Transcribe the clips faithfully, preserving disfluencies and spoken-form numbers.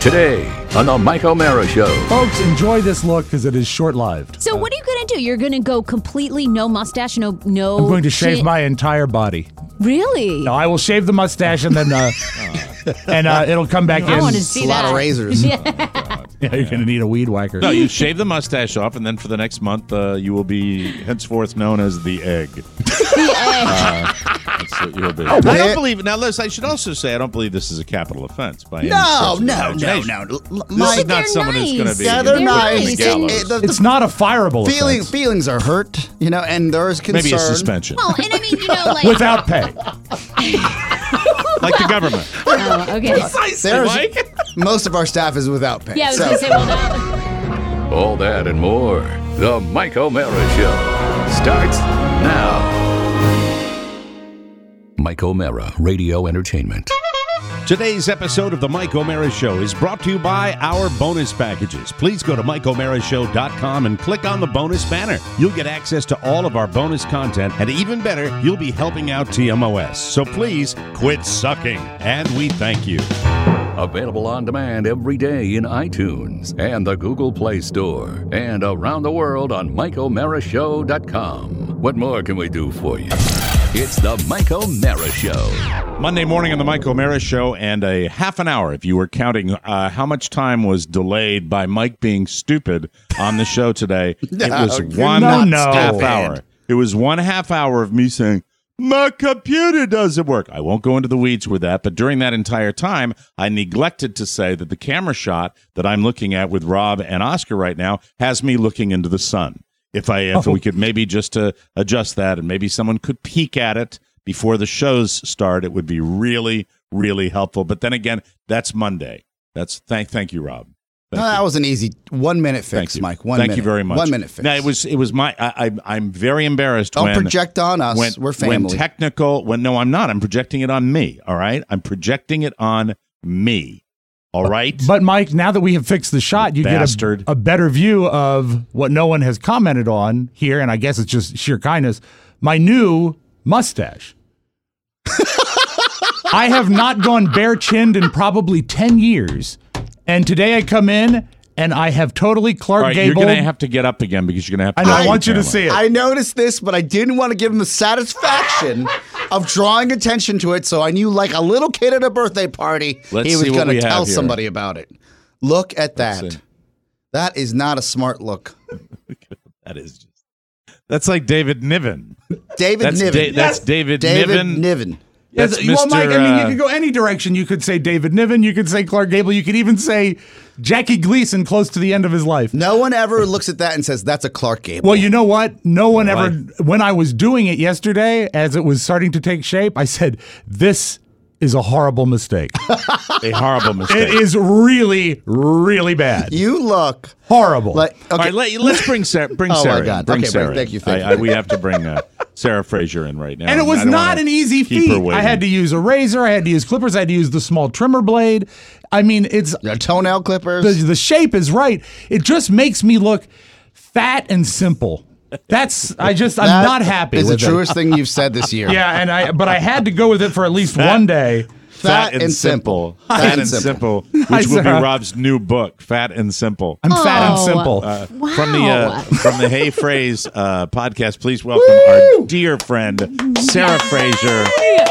Today on the Mike O'Mara Show. Folks, enjoy this look because it is short-lived. So what are you going to do? You're going to go completely no mustache, no no. I'm going to shave chin- my entire body. Really? No, I will shave the mustache and then uh, and uh, it'll come back I in. want to see a that. lot of razors. Yeah. Yeah, you're going to need a weed whacker. No, you shave the mustache off, and then for the next month, uh, you will be henceforth known as the egg. The egg. Uh, that's what you'll be. I don't believe. Now, listen. I should also say I don't believe this is a capital offense by any No, stretch of the no, no, imagination. no. L- This Mike, is not They're someone who's going nice. to be. yeah, they're, They're nice. nice. It- And- it- the- It's not a fireable feeling, offense. feelings are hurt, you know, and there is concern. Maybe a suspension, Well, and I mean, you know, like. Without pay. like the government. Oh, okay. There's, most of our staff is without pay. Yeah, I was so- going to say, well, no. All that and more. The Mike O'Mara Show starts now. Mike O'Mara Radio Entertainment. Today's episode of the Mike O'Mara Show is brought to you by our bonus packages. Please go to Mike O'Mara Show dot com and click on the bonus banner. You'll get access to all of our bonus content, and even better, you'll be helping out T M O S. So please quit sucking, and we thank you. Available on demand every day in iTunes and the Google Play Store and around the world on Mike O'Mara Show dot com. What more can we do for you? It's the Mike O'Mara Show. Monday morning on the Mike O'Mara Show, and a half an hour, if you were counting uh, how much time was delayed by Mike being stupid on the show today. No, it was you're one not no. half stupid. hour. It was one half hour of me saying, my computer doesn't work. I won't go into the weeds with that, but during that entire time, I neglected to say that the camera shot that I'm looking at with Rob and Oscar right now has me looking into the sun. If I, if Oh. we could maybe just uh, adjust that, and maybe someone could peek at it before the shows start, it would be really, really helpful. But then again, that's Monday. That's thank, thank you, Rob. No, Thank you. that was an easy one minute Thank fix, you. Mike. One Thank minute. you very much. One minute fix. Now it was it was my I, I I'm very embarrassed. Don't when, project on us. When, We're family. When technical, when no, I'm not. I'm projecting it on me. All right, I'm projecting it on me. All right. But, Mike, now that we have fixed the shot, you Bastard. get a, a better view of what no one has commented on here, and I guess it's just sheer kindness, my new mustache. I have not gone bare-chinned in probably ten years, and today I come in, and I have totally Clark All right, Gable. you're going to have to get up again because you're going to have to. I know, I look want at you the to camera. see it. I noticed this, but I didn't want to give him the satisfaction of drawing attention to it, so I knew, like a little kid at a birthday party, Let's he was see what going to we have tell here. somebody about it. Look at Let's that. see. That is not a smart look. That is just. That's like David Niven. David That's Niven. Da- that's David, David Niven. Niven. Yes, That's well, Mike, I mean, you uh, could go any direction. You could say David Niven. You could say Clark Gable. You could even say Jackie Gleason close to the end of his life. No one ever looks at that and says, that's a Clark Gable. Well, you know what? No one ever, Life. when I was doing it yesterday, as it was starting to take shape, I said, this is a horrible mistake. A horrible mistake. It is really, really bad. You look Horrible. like, okay. All right, let, let's bring Sarah. Bring Oh, my Sarah. in. God. Bring Okay, Sarah. bring- thank in. you, thank I, you. I, we have to bring uh, Sarah Fraser in right now. and it was I don't not wanna an easy keep her feat. I waiting. had to use a razor. I had to use clippers. I had to use the small trimmer blade. I mean, it's Your toenail clippers. the, the shape is right. It just makes me look fat and simple. That's I just I'm That not happy is the with it. truest thing you've said this year. Yeah, and I but I had to go with it for at least one day. Fat and simple. Fat and simple, which will be Sarah. Rob's new book, Fat and Simple. I'm fat and Oh. simple. Uh, Wow. From the uh, from the Hey Phrase uh, podcast, please welcome our dear friend Sarah Fraser.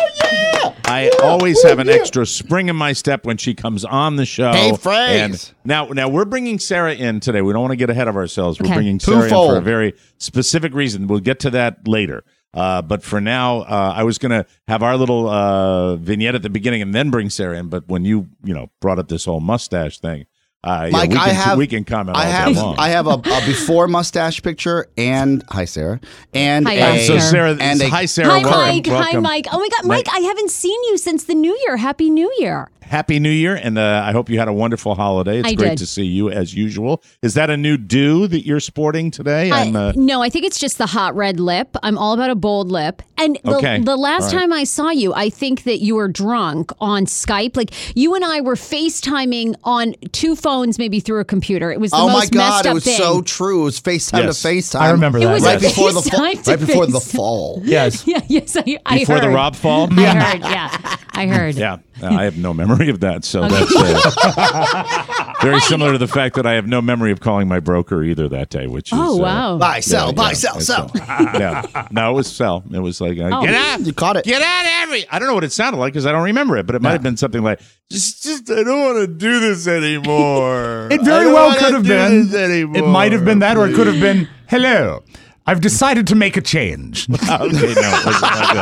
I always have an extra spring in my step when she comes on the show. Hey, Phrase. And now, now we're bringing Sarah in today. We don't want to get ahead of ourselves. We're Okay. bringing Sarah in for Twofold. a very specific reason. We'll get to that later. Uh, but for now, uh, I was going to have our little uh, vignette at the beginning and then bring Sarah in. But when you, you know, brought up this whole mustache thing, uh, yeah, Mike, we can, I have we can comment I all have day long. I have a, a before mustache picture and hi Sarah and Hi, a, so Sarah, and a, hi Sarah, Hi, welcome, Mike. Hi, welcome. Mike. Oh, my God. Mike, I haven't seen you since the New Year. Happy New Year. Happy New Year, and uh, I hope you had a wonderful holiday. It's I great did. to see you as usual. Is that a new do that you're sporting today? I, I'm, uh, no, I think it's just the hot red lip. I'm all about a bold lip. And the, Okay. the last All right. time I saw you, I think that you were drunk on Skype. Like you and I were FaceTiming on two phones, maybe through a computer. It was the oh my most God, messed it up was thing. so true. It was FaceTime Yes. to FaceTime. I remember It that. was right a before the fall. FaceTime to Right before the FaceTime. fall. Yes. Yeah, yes, I, I before heard. the Rob fall? I heard, yeah. I heard. Yeah. I have no memory of that, so that's uh, very similar to the fact that I have no memory of calling my broker either that day, which is Oh, uh, wow. Buy, sell, yeah, buy, yeah, sell, it's, sell. uh, yeah. No, it was sell. It was like, uh, Oh. get out. You caught it. Get out every. I don't know what it sounded like because I don't remember it, but it might have been something like, just, just, I don't want to do this anymore. It I very don't well wanna could have do been. this anymore, It might have been that, or it could have please." been, hello, I've decided to make a change. Okay, no, it wasn't like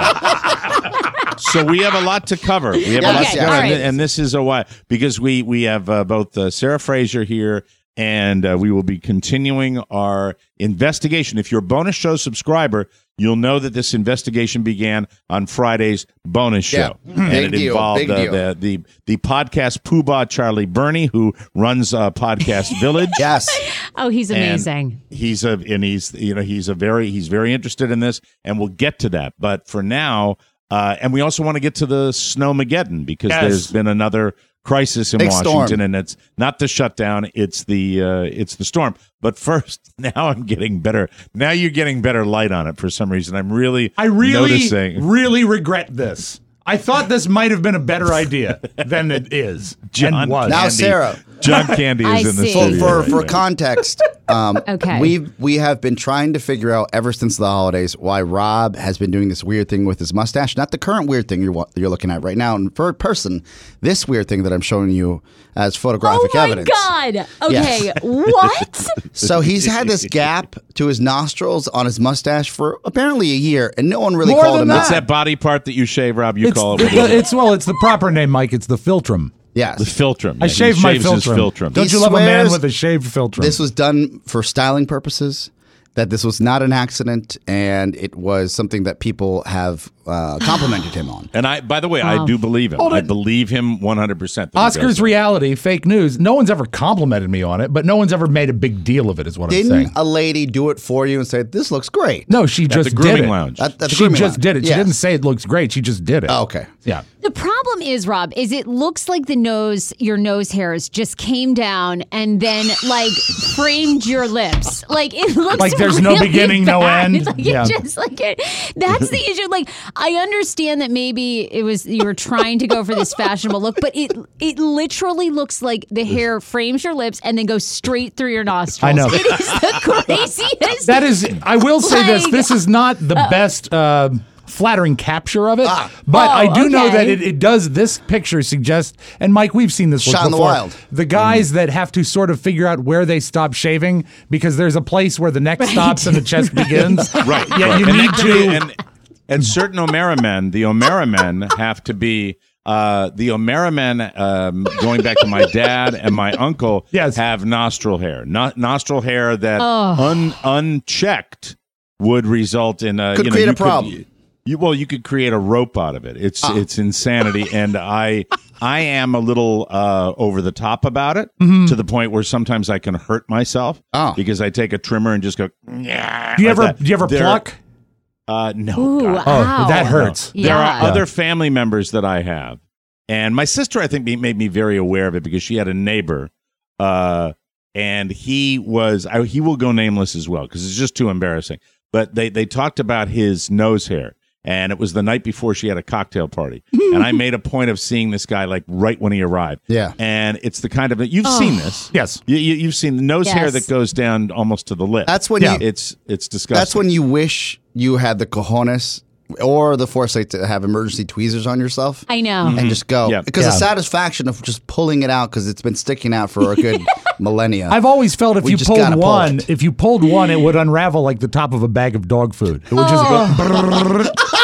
that. So we have a lot to cover. We have a lot Okay, to cover, all and, right. and this is a why because we we have uh, both uh, Sarah Fraser here, and uh, we will be continuing our investigation. If you're a bonus show subscriber, you'll know that this investigation began on Friday's bonus show, Yeah. and Big it deal, involved big uh, deal. the the the podcast poobah Charlie Burney, who runs uh, Podcast Village. Yes. Oh, he's And amazing. He's a and he's you know he's a very he's very interested in this, and we'll get to that. But for now, uh, and we also want to get to the Snowmageddon because Yes. there's been another crisis in Big Washington, storm. and it's not the shutdown; it's the uh, it's the storm. But first, now I'm getting better. Now you're getting better light on it for some reason. I'm really I really, noticing. really regret this. I thought this might have been a better idea than it is. John and was. Now, Candy. Sarah. John Candy I is in the see. For studio. for, right for now. context, um, Okay. we we have been trying to figure out ever since the holidays why Rob has been doing this weird thing with his mustache. Not the current weird thing you're wa- you're looking at right now. In third person, this weird thing that I'm showing you as photographic Oh my evidence. God. Okay. Yes. What? So he's had this gap to his nostrils on his mustache for apparently a year, and no one really More called than him that. What's out. that body part that you shave, Rob? You It's, call it. it's, what is it? it's well, it's the proper name, Mike. It's the philtrum. Yes. The philtrum. I Yeah, he shave my shaves his philtrum. philtrum. Don't He you love a man swears with a shaved philtrum? This was done for styling purposes, that this was not an accident, and it was something that people have uh, complimented him on. And I, by the way, I do believe him. I believe him one hundred percent. Oscar's reality, fake news. No one's ever complimented me on it, but no one's ever made a big deal of it, is what I'm Didn't saying. a lady do it for you and say, this looks great? No, she just the grooming did it. lounge. At- at the she grooming just lounge. did it. She Yes. didn't say it looks great. She just did it. Oh, okay. Yeah. The problem is, Rob, is it looks like the nose, your nose hairs just came down and then like framed your lips. Like it looks Like there's no really beginning, no bad. end? Like Yeah. it just like it, that's the issue. Like I understand that maybe it was you were trying to go for this fashionable look, but it it literally looks like the hair frames your lips and then goes straight through your nostrils. I know. It is the craziest. That is, I will say this. Like- This is not the best uh, flattering capture of it, but Oh, I do know okay. that it, it does. This picture suggests, and Mike, we've seen this look Shot in the before. wild. The guys that have to sort of figure out where they stop shaving because there's a place where the neck stops and the chest begins. Right. Yeah, right. you and need that- to. And, and certain O'Mara men, the O'Mara men have to be. Uh, the O'Mara men, um, going back to my dad and my uncle, Yes. have nostril hair. No, nostril hair that un, unchecked would result in a Could you know, create you a problem. Could, you, well, you could create a rope out of it. It's it's insanity, and I I am a little uh, over the top about it to the point where sometimes I can hurt myself Oh. because I take a trimmer and just go. Yeah. do you ever do you ever pluck? Uh, no. Ooh, God. Oh, ow. that hurts. Yeah. There are Yeah. other family members that I have, and my sister, I think, be- made me very aware of it because she had a neighbor, uh, and he was I, he will go nameless as well because it's just too embarrassing. But they they talked about his nose hair, and it was the night before she had a cocktail party, and I made a point of seeing this guy like right when he arrived. Yeah. and it's the kind of you've seen this, Yes. You, you, you've seen the nose hair Yes. that goes down almost to the lip. That's when Yeah. you. it's it's disgusting. That's when you wish you had the cojones or the foresight to have emergency tweezers on yourself. I know. And just go. Yeah. Because the Yeah. satisfaction of just pulling it out because it's been sticking out for a good millennia. I've always felt if We you just pulled gotta pull one, it. if you pulled one, it would unravel like the top of a bag of dog food. It would just Oh.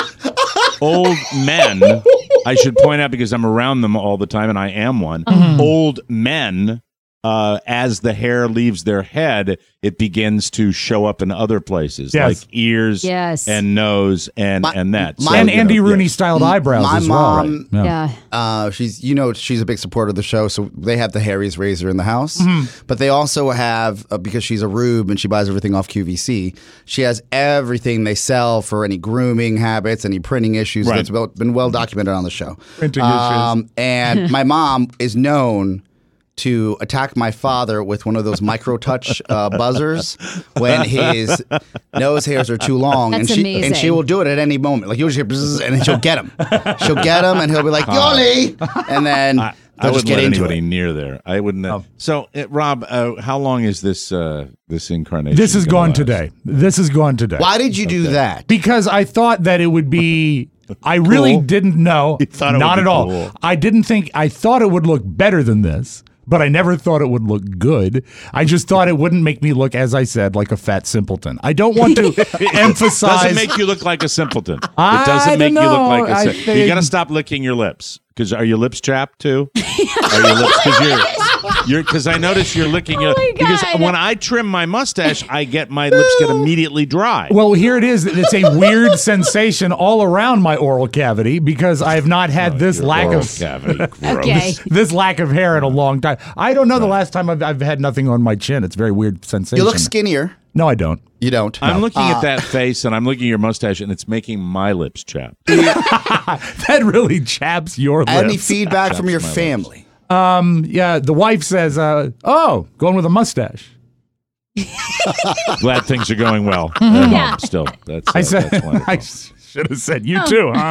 go. Old men, I should point out because I'm around them all the time and I am one. Mm-hmm. Old men, uh, as the hair leaves their head, it begins to show up in other places, Yes. like ears Yes. and nose and, My- and that. my- And you know, Andy yeah. Rooney styled eyebrows my as well. mom- right? Yeah. Uh, she's, you know, she's a big supporter of the show, so they have the Harry's razor in the house. Mm-hmm. But they also have, uh, because she's a rube and she buys everything off Q V C, she has everything they sell for any grooming habits, any printing issues. Right. That's well, been well documented on the show. Printing um, And my mom is known to attack my father with one of those micro touch uh, buzzers when his nose hairs are too long. That's and she amazing. and she will do it at any moment. Like you'll just hear bzzz, and then she'll get him. She'll get him and he'll be like, Yoli! And then I, they'll I just wouldn't get let into anybody it. near there. I wouldn't. Uh, So, uh, Rob, uh, how long is this uh, this incarnation? This is gonna gone last? today. This is gone today. Why did you do that? Because I thought that it would be. I really Cool. didn't know. thought it Not would at be all. cool. I didn't think. I thought it would look better than this, but I never thought it would look good. I just thought it wouldn't make me look, as I said, like a fat simpleton. I don't want to emphasize. Doesn't make you look like a simpleton. It I doesn't make don't you look know. like a I simpleton. You think- got to stop licking your lips. Because are your lips chapped too? Are your lips? Because you're, you're. Because I notice you're licking your. Oh my Because God. when I trim my mustache, I get my lips get immediately dry. Well, here it is. It's a weird sensation all around my oral cavity because I have not had this Your lack oral of cavity. Gross. Okay. this lack of hair in a long time. I don't know the last time I've, I've had nothing on my chin. It's a very weird sensation. You look skinnier. No, I don't. You don't. I'm looking Uh, at that face and I'm looking at your mustache and it's making my lips chap. That really chaps your lips. Any feedback from Chaps your my lips. family? Yeah, the wife says, uh, "Oh, going with a mustache." Glad things are going well. at home Yeah. Still, that's, uh, I said, that's wonderful. I should have said you too, huh?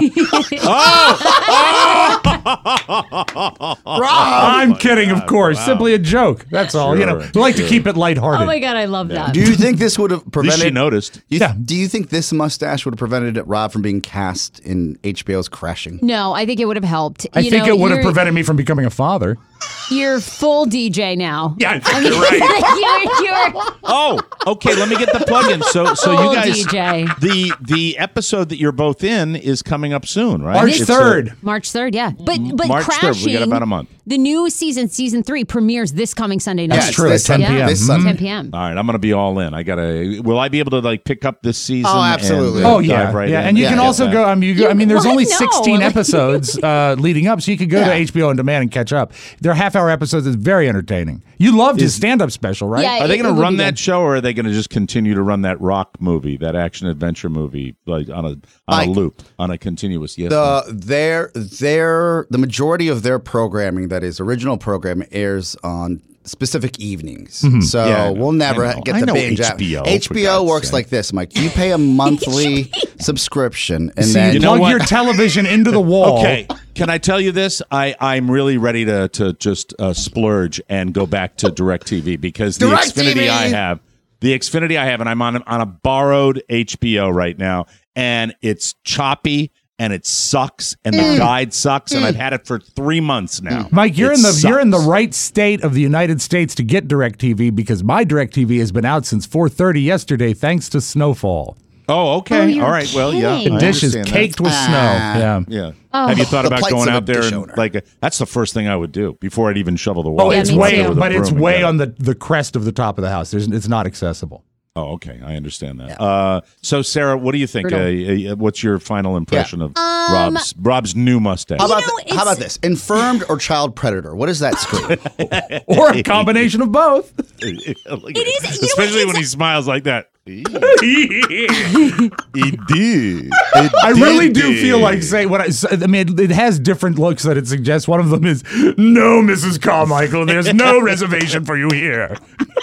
I'm kidding, of course. Simply a joke. That's all. You know, Sure, we like to sure. keep it lighthearted. Oh my God, I love that. Do you think this would have At least she prevented? noticed. Do you, Yeah. do you think this mustache would have prevented Rob from being cast in H B O's Crashing? No, I think it would have helped. I You think know, it would have you're- prevented me from becoming a father. You're full D J now. Yeah, I mean, you're, you're, Oh, okay. Let me get the plug in. So, so Full you guys, D J. the the episode that you're both in is coming up soon, right? March It's, uh, third. March third, yeah. But but March third, Crashing, we got about a month. The new season, season three, premieres this coming Sunday night. Yeah, That's it's true. At this ten Sunday. p.m. This Sunday. ten p.m. All right, I'm going to be all in. I gotta. Will I be able to like pick up this season? Oh, absolutely. and, uh, Oh yeah, dive right yeah, in and you Yeah, can get also that? go. I mean, you go, I mean, there's What? only No. sixteen episodes uh, leading up, so you could go to Yeah. H B O on demand and catch up. They're half-hour episodes. It's very entertaining. You loved his stand-up special, right? Yeah, Are they it- going it to would run be that good. show, or are they going to just continue to run that rock movie, that action adventure movie, like on a on Mike, a loop, on a continuous? Yes. The their their the majority of their programming, that is original program, airs on specific evenings. So Mm-hmm. Yeah, I know. we'll never I know. get I the know binge H out. B O, for H B O God's works sake. like this, Mike. You pay a monthly subscription, and So then you You know plug what? your television into the wall. Okay, can I tell you this? I, I'm really ready to to just uh, splurge and go back to DirecTV because the DirecTV! Xfinity I have, the Xfinity I have, and I'm on on a borrowed H B O right now, and it's choppy and it sucks, and the guide sucks, and I've had it for three months now. Mike, you're It in the you're in the sucks. right state of the United States to get DirecTV because my DirecTV has been out since four thirty yesterday thanks to snowfall. Oh, okay, Oh, you're all right. Well, yeah, kidding. I The dish is understand that. caked with Ah. snow. Yeah. Yeah. Have you thought The about plights going of a out there dish and owner. like uh, that's the first thing I would do before I'd even shovel the wall? Oh, Yeah, it's me way, too. With a but it's broom and way get it. on the, the crest of the top of the house. There's, it's not accessible. Oh, okay. I understand that. Uh, so, Sarah, what do you think? Uh, Brutal. uh, what's your final impression of Um, Rob's Rob's new mustache? how about know, th- how about it's- this? Infirmed or child predator? What does that scream? Or a combination of both. it is- you know what, especially it's when a- he smiles like that. He did. I really do feel like saying what I, I mean. It has different looks that it suggests. One of them is, "No, Missus Carmichael, there's no reservation for you here."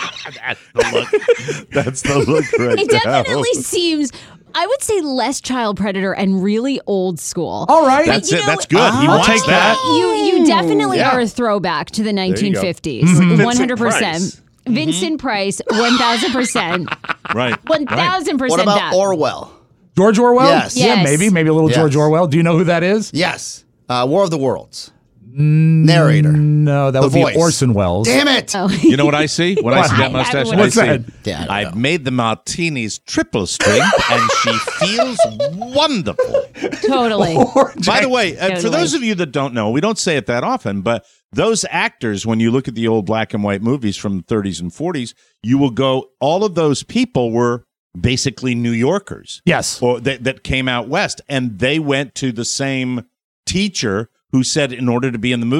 That's the look right It now. definitely seems, I would say, less child predator and really old school. All right, But, That's you it. know, That's good. He I'll wants take that. You you definitely Yeah. are a throwback to the nineteen fifties. Vincent one hundred Price. percent. Vincent Price, one thousand percent. Right. one thousand What percent about that. Orwell? George Orwell. Yes. Yeah, Yes. maybe, maybe a little Yes. George Orwell. Do you know who that is? Yes. Uh, War of the Worlds. Narrator. No, that The would voice. be Orson Welles. Damn it! Oh. You know what I see when I see I- that I mustache? would- I What's see, that? Yeah, I don't I've know. made the martinis triple strength, and she feels wonderful. Totally. By the way, uh, for Totally. those of you that don't know, we don't say it that often, but those actors, when you look at the old black and white movies from the thirties and forties, you will go, all of those people were basically New Yorkers. Yes. Or that, that came out west, and they went to the same teacher who said, in order to be in the movies,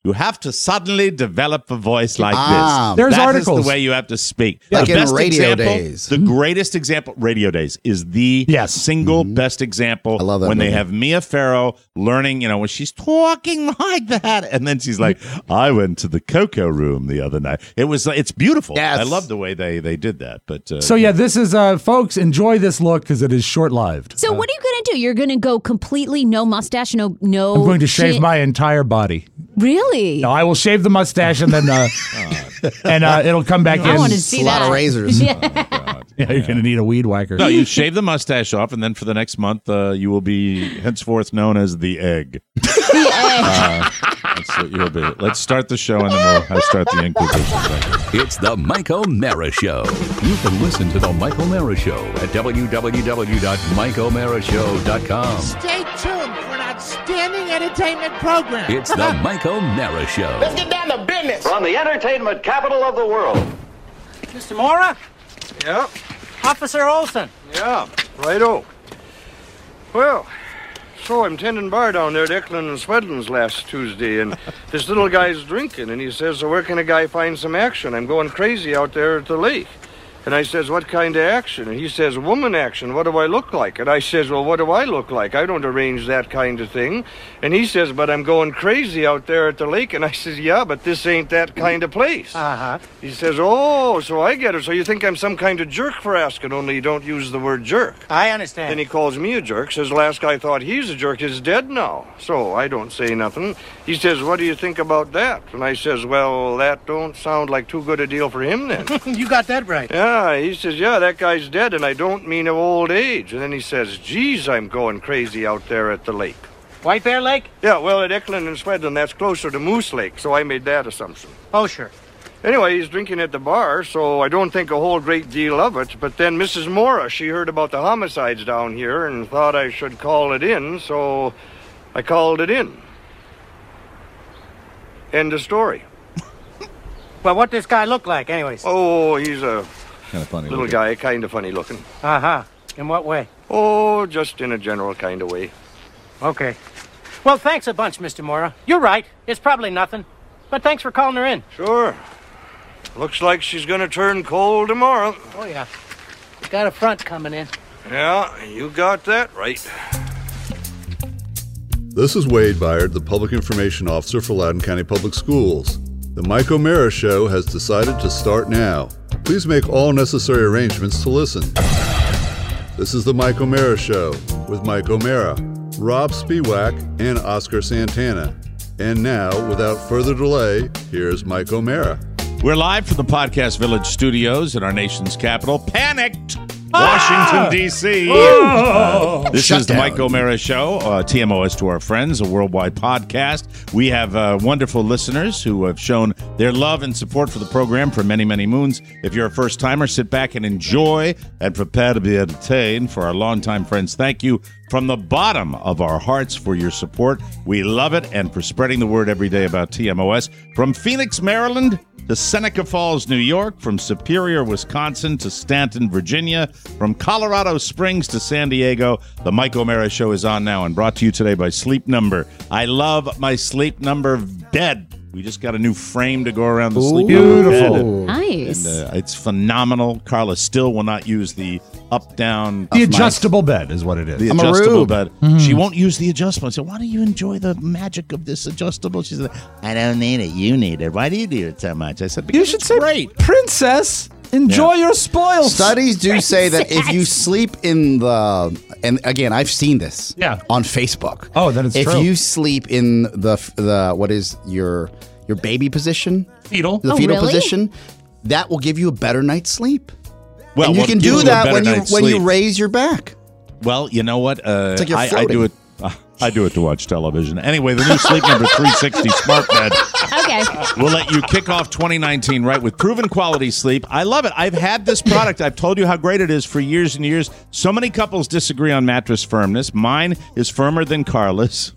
You have to suddenly develop a voice like Ah, this. there's That articles. is the way you have to speak. Like the in best Radio example, Days. The greatest example, Radio Days, is the Yes. single best example. I love that when they movie. have Mia Farrow learning, you know, when she's talking like that, and then she's like, "I went to the Cocoa Room the other night." It was, it's beautiful. Yes. I love the way they they did that. But uh, So yeah, this is uh, folks, enjoy this look because it is short-lived. So what are you going to do? You're going to go completely no mustache, no no. I'm going to shave chin- my entire body. Really? No, I will shave the mustache and then uh, and uh, it'll come back I in. want to It's see a lot that. of razors. Yeah. Yeah, you're going to need a weed whacker. no, you shave the mustache off, and then for the next month, uh, you will be henceforth known as the Egg. The egg. Uh, that's what you'll be. Let's start the show, and then we'll have start the Inquisition. It's the Mike O'Mara Show. You can listen to the Mike O'Mara Show at w w w dot mike o'mara show dot com. Stay tuned for an outstanding entertainment program. It's the Mike O'Mara Show. Let's get down to business. From the entertainment capital of the world. Mister Mora? Yeah, Officer Olson. yeah, righto. Well, so I'm tending bar down there at Eklund and Swedlin's last Tuesday, and this little guy's drinking, and he says, so where can a guy find some action? I'm going crazy out there at the lake. And I says, what kind of action? And he says, woman action. What do I look like? And I says, well, what do I look like? I don't arrange that kind of thing. And he says, but I'm going crazy out there at the lake. And I says, yeah, but this ain't that kind of place. Uh-huh. He says, oh, so I get it. So you think I'm some kind of jerk for asking, only you don't use the word jerk. I understand. Then he calls me a jerk, says last guy thought he's a jerk is dead now. So I don't say nothing. He says, what do you think about that? And I says, well, that don't sound like too good a deal for him then. You got that right. Yeah, he says, yeah, that guy's dead, and I don't mean of old age. And then he says, geez, I'm going crazy out there at the lake. White Bear Lake? Yeah, well, at Eklund and Swedlin, that's closer to Moose Lake, so I made that assumption. Oh, sure. Anyway, he's drinking at the bar, so I don't think a whole great deal of it. But then Missus Mora, she heard about the homicides down here and thought I should call it in, so I called it in. End of story. Well, what this guy look like, anyways? Oh, he's a Kind of funny. little looking. guy, kind of funny looking. Uh-huh. In what way? Oh, just in a general kind of way. Okay. Well, thanks a bunch, Mister Mora. You're right. It's probably nothing. But thanks for calling her in. Sure. Looks like she's gonna turn cold tomorrow. Oh, yeah. Got a front coming in. Yeah, you got that right. This is Wade Byard, the Public Information Officer for Loudoun County Public Schools. The Mike O'Mara Show has decided to start now. Please make all necessary arrangements to listen. This is the Mike O'Mara Show with Mike O'Mara, Rob Spiewak, and Oscar Santana. And now, without further delay, here's Mike O'Mara. We're live from the Podcast Village studios in our nation's capital, panicked Washington, D C Uh, this Shut is the down. Mike O'Mara Show, uh, T M O S to our friends, a worldwide podcast. We have uh, wonderful listeners who have shown their love and support for the program for many, many moons. If you're a first-timer, sit back and enjoy and prepare to be entertained. For our longtime friends, thank you from the bottom of our hearts for your support. We love it, and for spreading the word every day about T M O S. From Phoenix, Maryland, to Seneca Falls, New York, from Superior, Wisconsin to Stanton, Virginia, from Colorado Springs to San Diego, the Mike O'Mara Show is on now and brought to you today by Sleep Number. I love my Sleep Number bed. We just got a new frame to go around the Sleep Number bed. Beautiful. Nice. And, uh, it's phenomenal. Carla still will not use the up-down. The adjustable bed is what it is. The I'm a adjustable rube. bed. Mm-hmm. She won't use the adjustable. I said, why do you enjoy the magic of this adjustable? She said, I don't need it. You need it. Why do you need it so much? I said, because You should it's say, great. princess, enjoy your spoils. Studies do say that if you sleep in the, and again, I've seen this Yeah. on Facebook. Oh, then it's if true. you sleep in the the what is your your baby position, Fetal. the Oh, fetal really? position, that will give you a better night's sleep. Well, and you what can gives do you a that better when you night's when you sleep? raise your back. Well, you know what? Uh, like you're I, I do floating. it. Uh, I do it to watch television. Anyway, the new Sleep Number three sixty smart bed. Okay. Okay. We'll let you kick off twenty nineteen right with proven quality sleep. I love it. I've had this product. I've told you how great it is for years and years. So many couples disagree on mattress firmness. Mine is firmer than Carla's.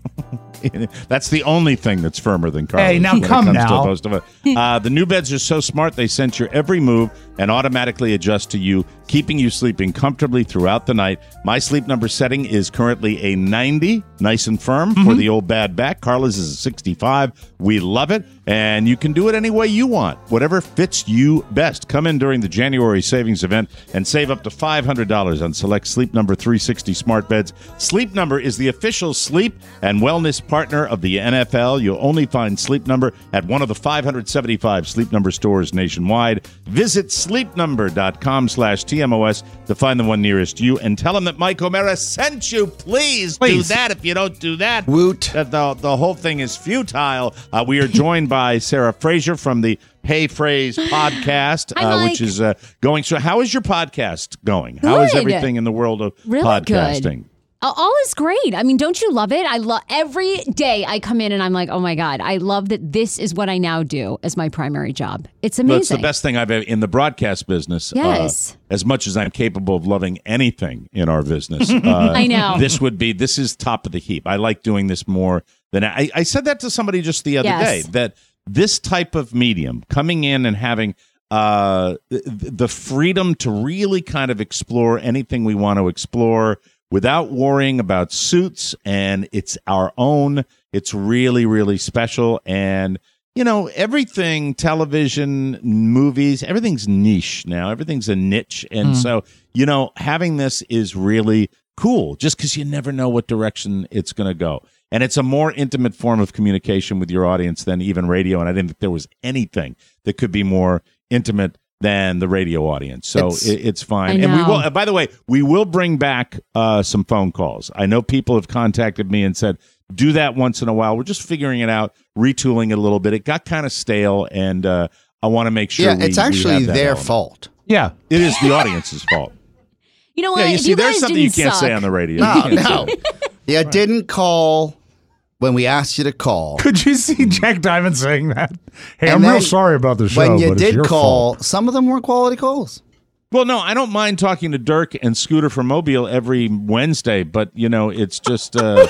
That's the only thing that's firmer than Carla's. Hey, now when it come comes to now. most of it. Uh, the new beds are so smart, they sense your every move and automatically adjust to you, keeping you sleeping comfortably throughout the night. My sleep number setting is currently a ninety, nice and firm for the old bad back. Carla's is a sixty-five. We love it, and you can do it any way you want, whatever fits you best. Come in during the January savings event and save up to five hundred dollars on select Sleep Number three sixty smart beds. Sleep Number is the official sleep and wellness partner of the N F L. You'll only find Sleep Number at one of the five hundred seventy-five Sleep Number stores nationwide. Visit sleepnumber.com slash TMOS to find the one nearest you and tell them that Mike O'Mara sent you. Please, Please. do that. If you don't do that, Woot. that the, the whole thing is futile. Uh, we are joined by Sarah Fraser from the Hey Phrase podcast, Hi, uh, Mike. which is uh, going. So, how is your podcast going? How is Good. everything in the world of Really podcasting? good. Uh, All is great. I mean, don't you love it? I love every day I come in and I'm like, oh my God, I love that this is what I now do as my primary job. It's amazing. That's the best thing I've ever in the broadcast business. Yes. Uh, as much as I'm capable of loving anything in our business, uh, I know. this would be this is top of the heap. I like doing this more than I, I said that to somebody just the other Yes. day that this type of medium coming in and having uh, the, the freedom to really kind of explore anything we want to explore without worrying about suits, and it's our own. It's really, really special. And, you know, everything, television, movies, everything's niche now. Everything's a niche. And so, you know, having this is really cool just because you never know what direction it's going to go. And it's a more intimate form of communication with your audience than even radio. And I didn't think there was anything that could be more intimate than the radio audience. So It's- it, it's fine. I And we know. will, uh, by the way, we will bring back uh, some phone calls. I know people have contacted me and said, do that once in a while. We're just figuring it out, retooling it a little bit. It got kind of stale, and uh, I want to make sure Yeah, we- it's we actually have that their element. fault. Yeah. It is the audience's fault. You know what? Yeah, you If see, there's guys something you didn't can't say suck- on the radio. No, You can't no. say. You didn't call when we asked you to call. Could you see Jack Diamond saying that? Hey, And I'm real then sorry about the show. When you but it's did your call, fault. some of them weren't quality calls. Well, no, I don't mind talking to Dirk and Scooter from Mobile every Wednesday, but, you know, it's just... Uh,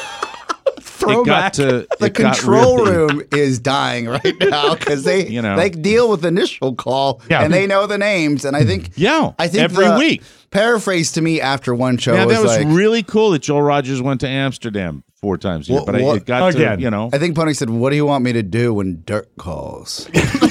it got to... The it got control really- room is dying right now because they You know. they deal with initial call Yeah. and they know the names. And I think Yeah, I think every the week. paraphrase to me after one show Yeah, was, that was like, really cool that Joel Rogers went to Amsterdam four times a year. What- But I, what- it got Again. to, you know... I think Pony said, "What do you want me to do when Dirk calls?"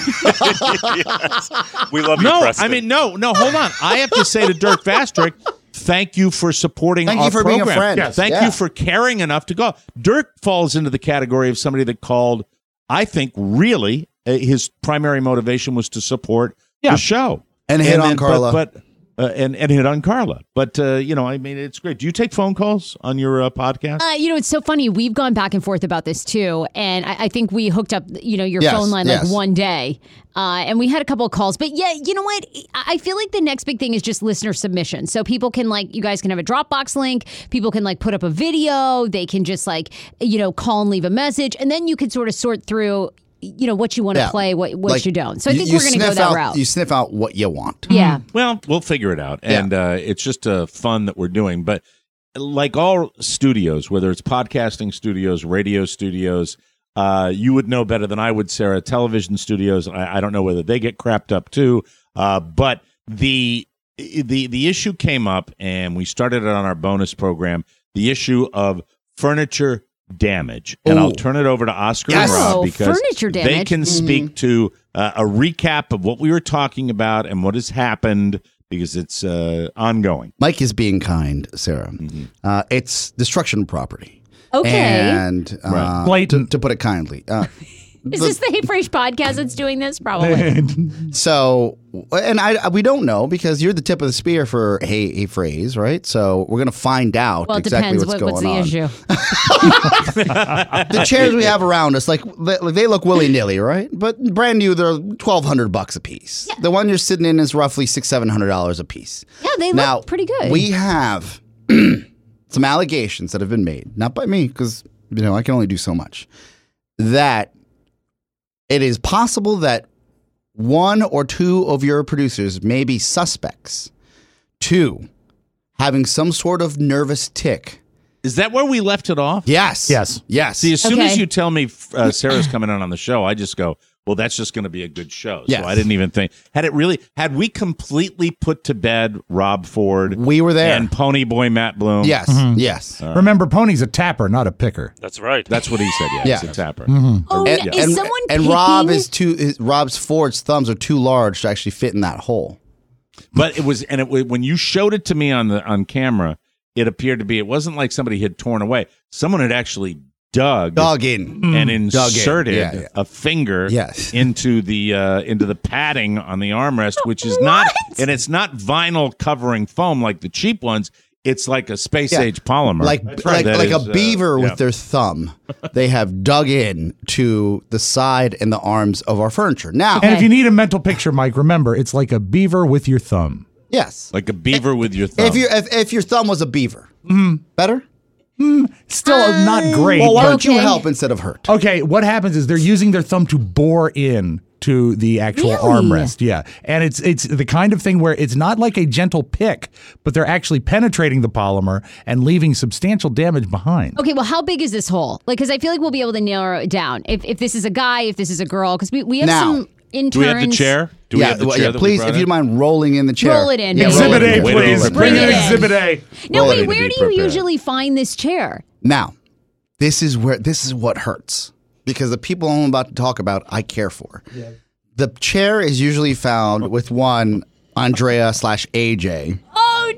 We love you, No, Preston. I mean, no, no, hold on. I have to say to Dirk Vastrick, thank you for supporting Thank our you for being a program. friend. Yes. Thank Yeah. you for caring enough to go. Dirk falls into the category of somebody that called, I think, really, uh, his primary motivation was to support Yeah. the show. And hit on then- Carla. But, but uh, and, and hit on Carla. But, uh, you know, I mean, it's great. Do you take phone calls on your uh, podcast? Uh, you know, it's so funny. We've gone back and forth about this too, and I, I think we hooked up, you know, your Yes, phone line yes. like one day, uh, and we had a couple of calls. But yeah, you know what? I I feel like the next big thing is just listener submission. So people can like, you guys can have a Dropbox link. People can like put up a video. They can just like, you know, call and leave a message, and then you can sort of sort through, you know, what you want to Yeah. play, what what Like, you don't. So I you- think you we're going to go sniff that out- route. You sniff out what you want. yeah. Well, we'll figure it out. And uh, it's just uh, fun that we're doing. But like all studios, whether it's podcasting studios, radio studios, uh, you would know better than I would, Sarah. Television studios, I, I don't know whether they get crapped up too. Uh, but the the the issue came up, and we started it on our bonus program, the issue of furniture damage. And I'll Ooh. turn it over to Oscar Yes. and Rob Oh, because furniture they damage. can speak Mm-hmm. to uh, a recap of what we were talking about and what has happened because it's uh, ongoing. Mike is being kind, Sarah. Mm-hmm. Uh, it's destruction of property. Okay. And uh, Right. Blatant. to, to put it kindly. Uh, Is this the Hey Fresh podcast that's doing this? Probably. so, and I we don't know because you're the tip of the spear for hey, hey phrase, right? So we're gonna find out Well, it exactly depends. what's What, going what's the on. issue? The chairs we have around us, like they, they look willy nilly, right? But brand new, they're twelve hundred bucks a piece. The one you're sitting in is roughly six seven hundred dollars a piece. Yeah, they now, look pretty good. We have some allegations that have been made, not by me, because you know I can only do so much. That it is possible that one or two of your producers may be suspects to having some sort of nervous tick. Is that where we left it off? Yes. Yes. Yes. See, as soon Okay. as you tell me uh, Sarah's coming on on the show, I just go, well, that's just going to be a good show. Yes. So I didn't even think. Had it really, had we completely put to bed Rob Ford We were there. and Pony Boy Matt Bloom? Yes. Yes. Remember, Pony's a tapper, not a picker. That's right. That's what he said, yeah. Yeah. He's a tapper. Oh, And, no, is and, someone and picking? Rob is too. His, Rob's Ford's thumbs are too large to actually fit in that hole. But it was, and it wa- when you showed it to me on the on camera, it appeared to be, it wasn't like somebody had torn away. Someone had actually dug, Dug in. and Dug in. inserted Yeah, yeah. a finger Yes. into the uh, into the padding on the armrest, which is not, and it's not vinyl covering foam like the cheap ones. It's like a space Yeah. age polymer, Like like, That like is, a uh, beaver yeah. with their thumb. They have dug in to the side and the arms of our furniture. Now, And if you need a mental picture, Mike, remember, it's like a beaver with your thumb. yes. like a beaver with your thumb. If you if, if your thumb was a beaver, better. Still not great. Well, why but- don't you Okay. help instead of hurt? Okay, what happens is they're using their thumb to bore in to the actual Really? armrest. Yeah. And it's it's the kind of thing where it's not like a gentle pick, but they're actually penetrating the polymer and leaving substantial damage behind. Okay, well, how big is this hole? Like, because I feel like we'll be able to narrow it down. If if this is a guy, if this is a girl, because we, we have Now, some interns. do we have the chair? Do we yeah, have the well, chair yeah. that we Please, brought if you in? don't mind rolling in the chair. Roll it in. Yeah, Yeah, roll Exhibit it A, in. Way to be please. prepared. Bring in Bring it in. Exhibit A. No, Roll wait, it where to do be you prepared. usually find this chair? Now, this is where this is what hurts because the people I'm about to talk about, I care for. The chair is usually found with one Andrea slash A J Oh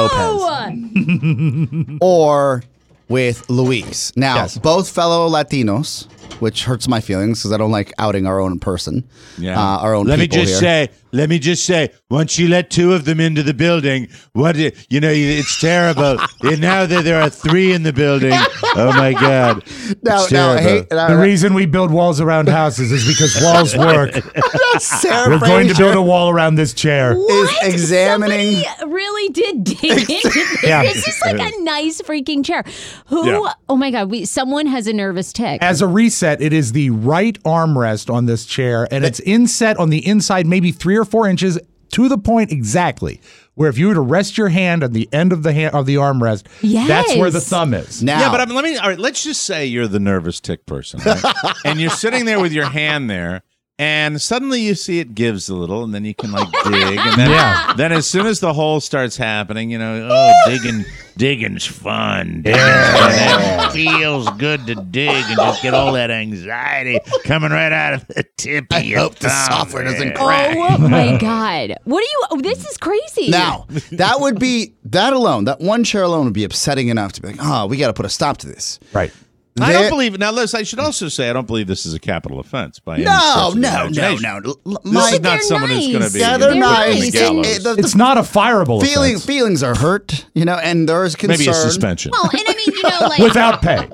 no! or with Luis. Now, Yes. both fellow Latinos, which hurts my feelings because I don't like outing our own person, Yeah. uh, our own Let me people just here. say, let me just say, once you let two of them into the building, what i- you know, it's terrible. And now that there are three in the building, oh my God, Now, it's now, terrible. hey, now, The reason we build walls around houses is because walls work. Sarah We're going to Fraser build a wall around this chair. is examining. Somebody really did dig into this. Yeah. This is like a nice freaking chair. Who? Yeah. Oh my God! We, someone has a nervous tick. As a reset, it is the right armrest on this chair, and it's inset on the inside, maybe three or four inches to the point exactly. Where if you were to rest your hand on the end of the hand of the armrest, that's where the Yes. thumb is. Now, Yeah, but I mean, let me. All right, let's just say you're the nervous tick person, right? And you're sitting there with your hand there, and suddenly you see it gives a little, and then you can like dig, and then Yeah. then as soon as the hole starts happening, you know, oh, digging, digging's fun. Digging's fun. It feels good to dig and just get all that anxiety coming right out of the tip of I your hope the thumb software doesn't there. crack. Oh my God! What are you? Oh, this is crazy. Now, that would be, that alone, that one chair alone would be upsetting enough to be like, oh, we got to put a stop to this. Right. I There- don't believe. Now, listen, I should also say I don't believe this is a capital offense by any No, stretch of the no, no, imagination. no. L- This Mike, is not they're someone who's going nice. to be. yeah, you they're know, nice. on the It- gallows. It- the- It's not a fireable feeling, offense. feelings are hurt, you know, and there's concern. Maybe a suspension, Well, and I mean, you know, like. Without pay.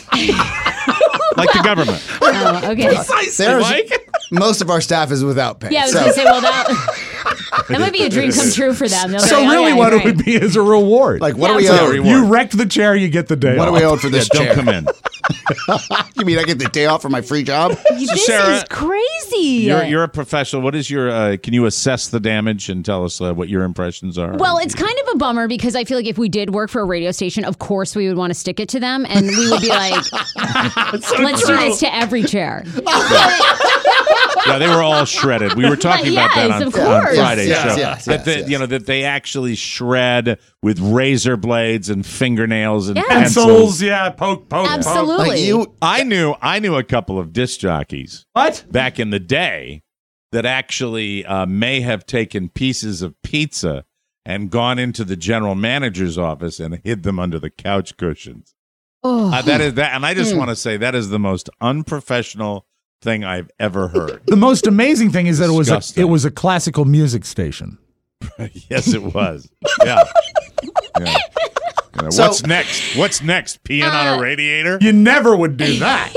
like the government. Oh, okay. There's, most of our staff is without pay. Yeah, I was so- gonna say, well, that that might be a dream come true for them. They'll So say, oh, really yeah, what you're it would right. be is a reward. like, what Yeah, do we it's a owe? reward. you wrecked the chair, you get the day What do off. we owe for this Don't chair? come in. You mean I get the day off for my free job? This Sarah, is crazy. You're you're a professional. What is your? Uh, can you assess the damage and tell us uh, what your impressions are? Well, it's kind of a bummer because I feel like if we did work for a radio station, of course we would want to stick it to them, and we would be like, "Let's do this to every chair." yeah, they were all shredded. We were talking about that Yes, on, of on course. Friday's Yes, show. yes, that yes, they, yes. you know that they actually shred with razor blades and fingernails and Yes. pencils. Pencils, yeah, poke, poke, poke. Absolutely. Like you, I knew I knew a couple of disc jockeys What? back in the day that actually uh, may have taken pieces of pizza and gone into the general manager's office and hid them under the couch cushions. Oh. Uh, that is that, and I just Hmm. want to say that is the most unprofessional thing I've ever heard. The most amazing thing is that it was a, Disgusting. it was a classical music station. Yes, it was. Yeah. Yeah. You know, So- what's next? What's next? Peeing Uh, on a radiator? You never would do that.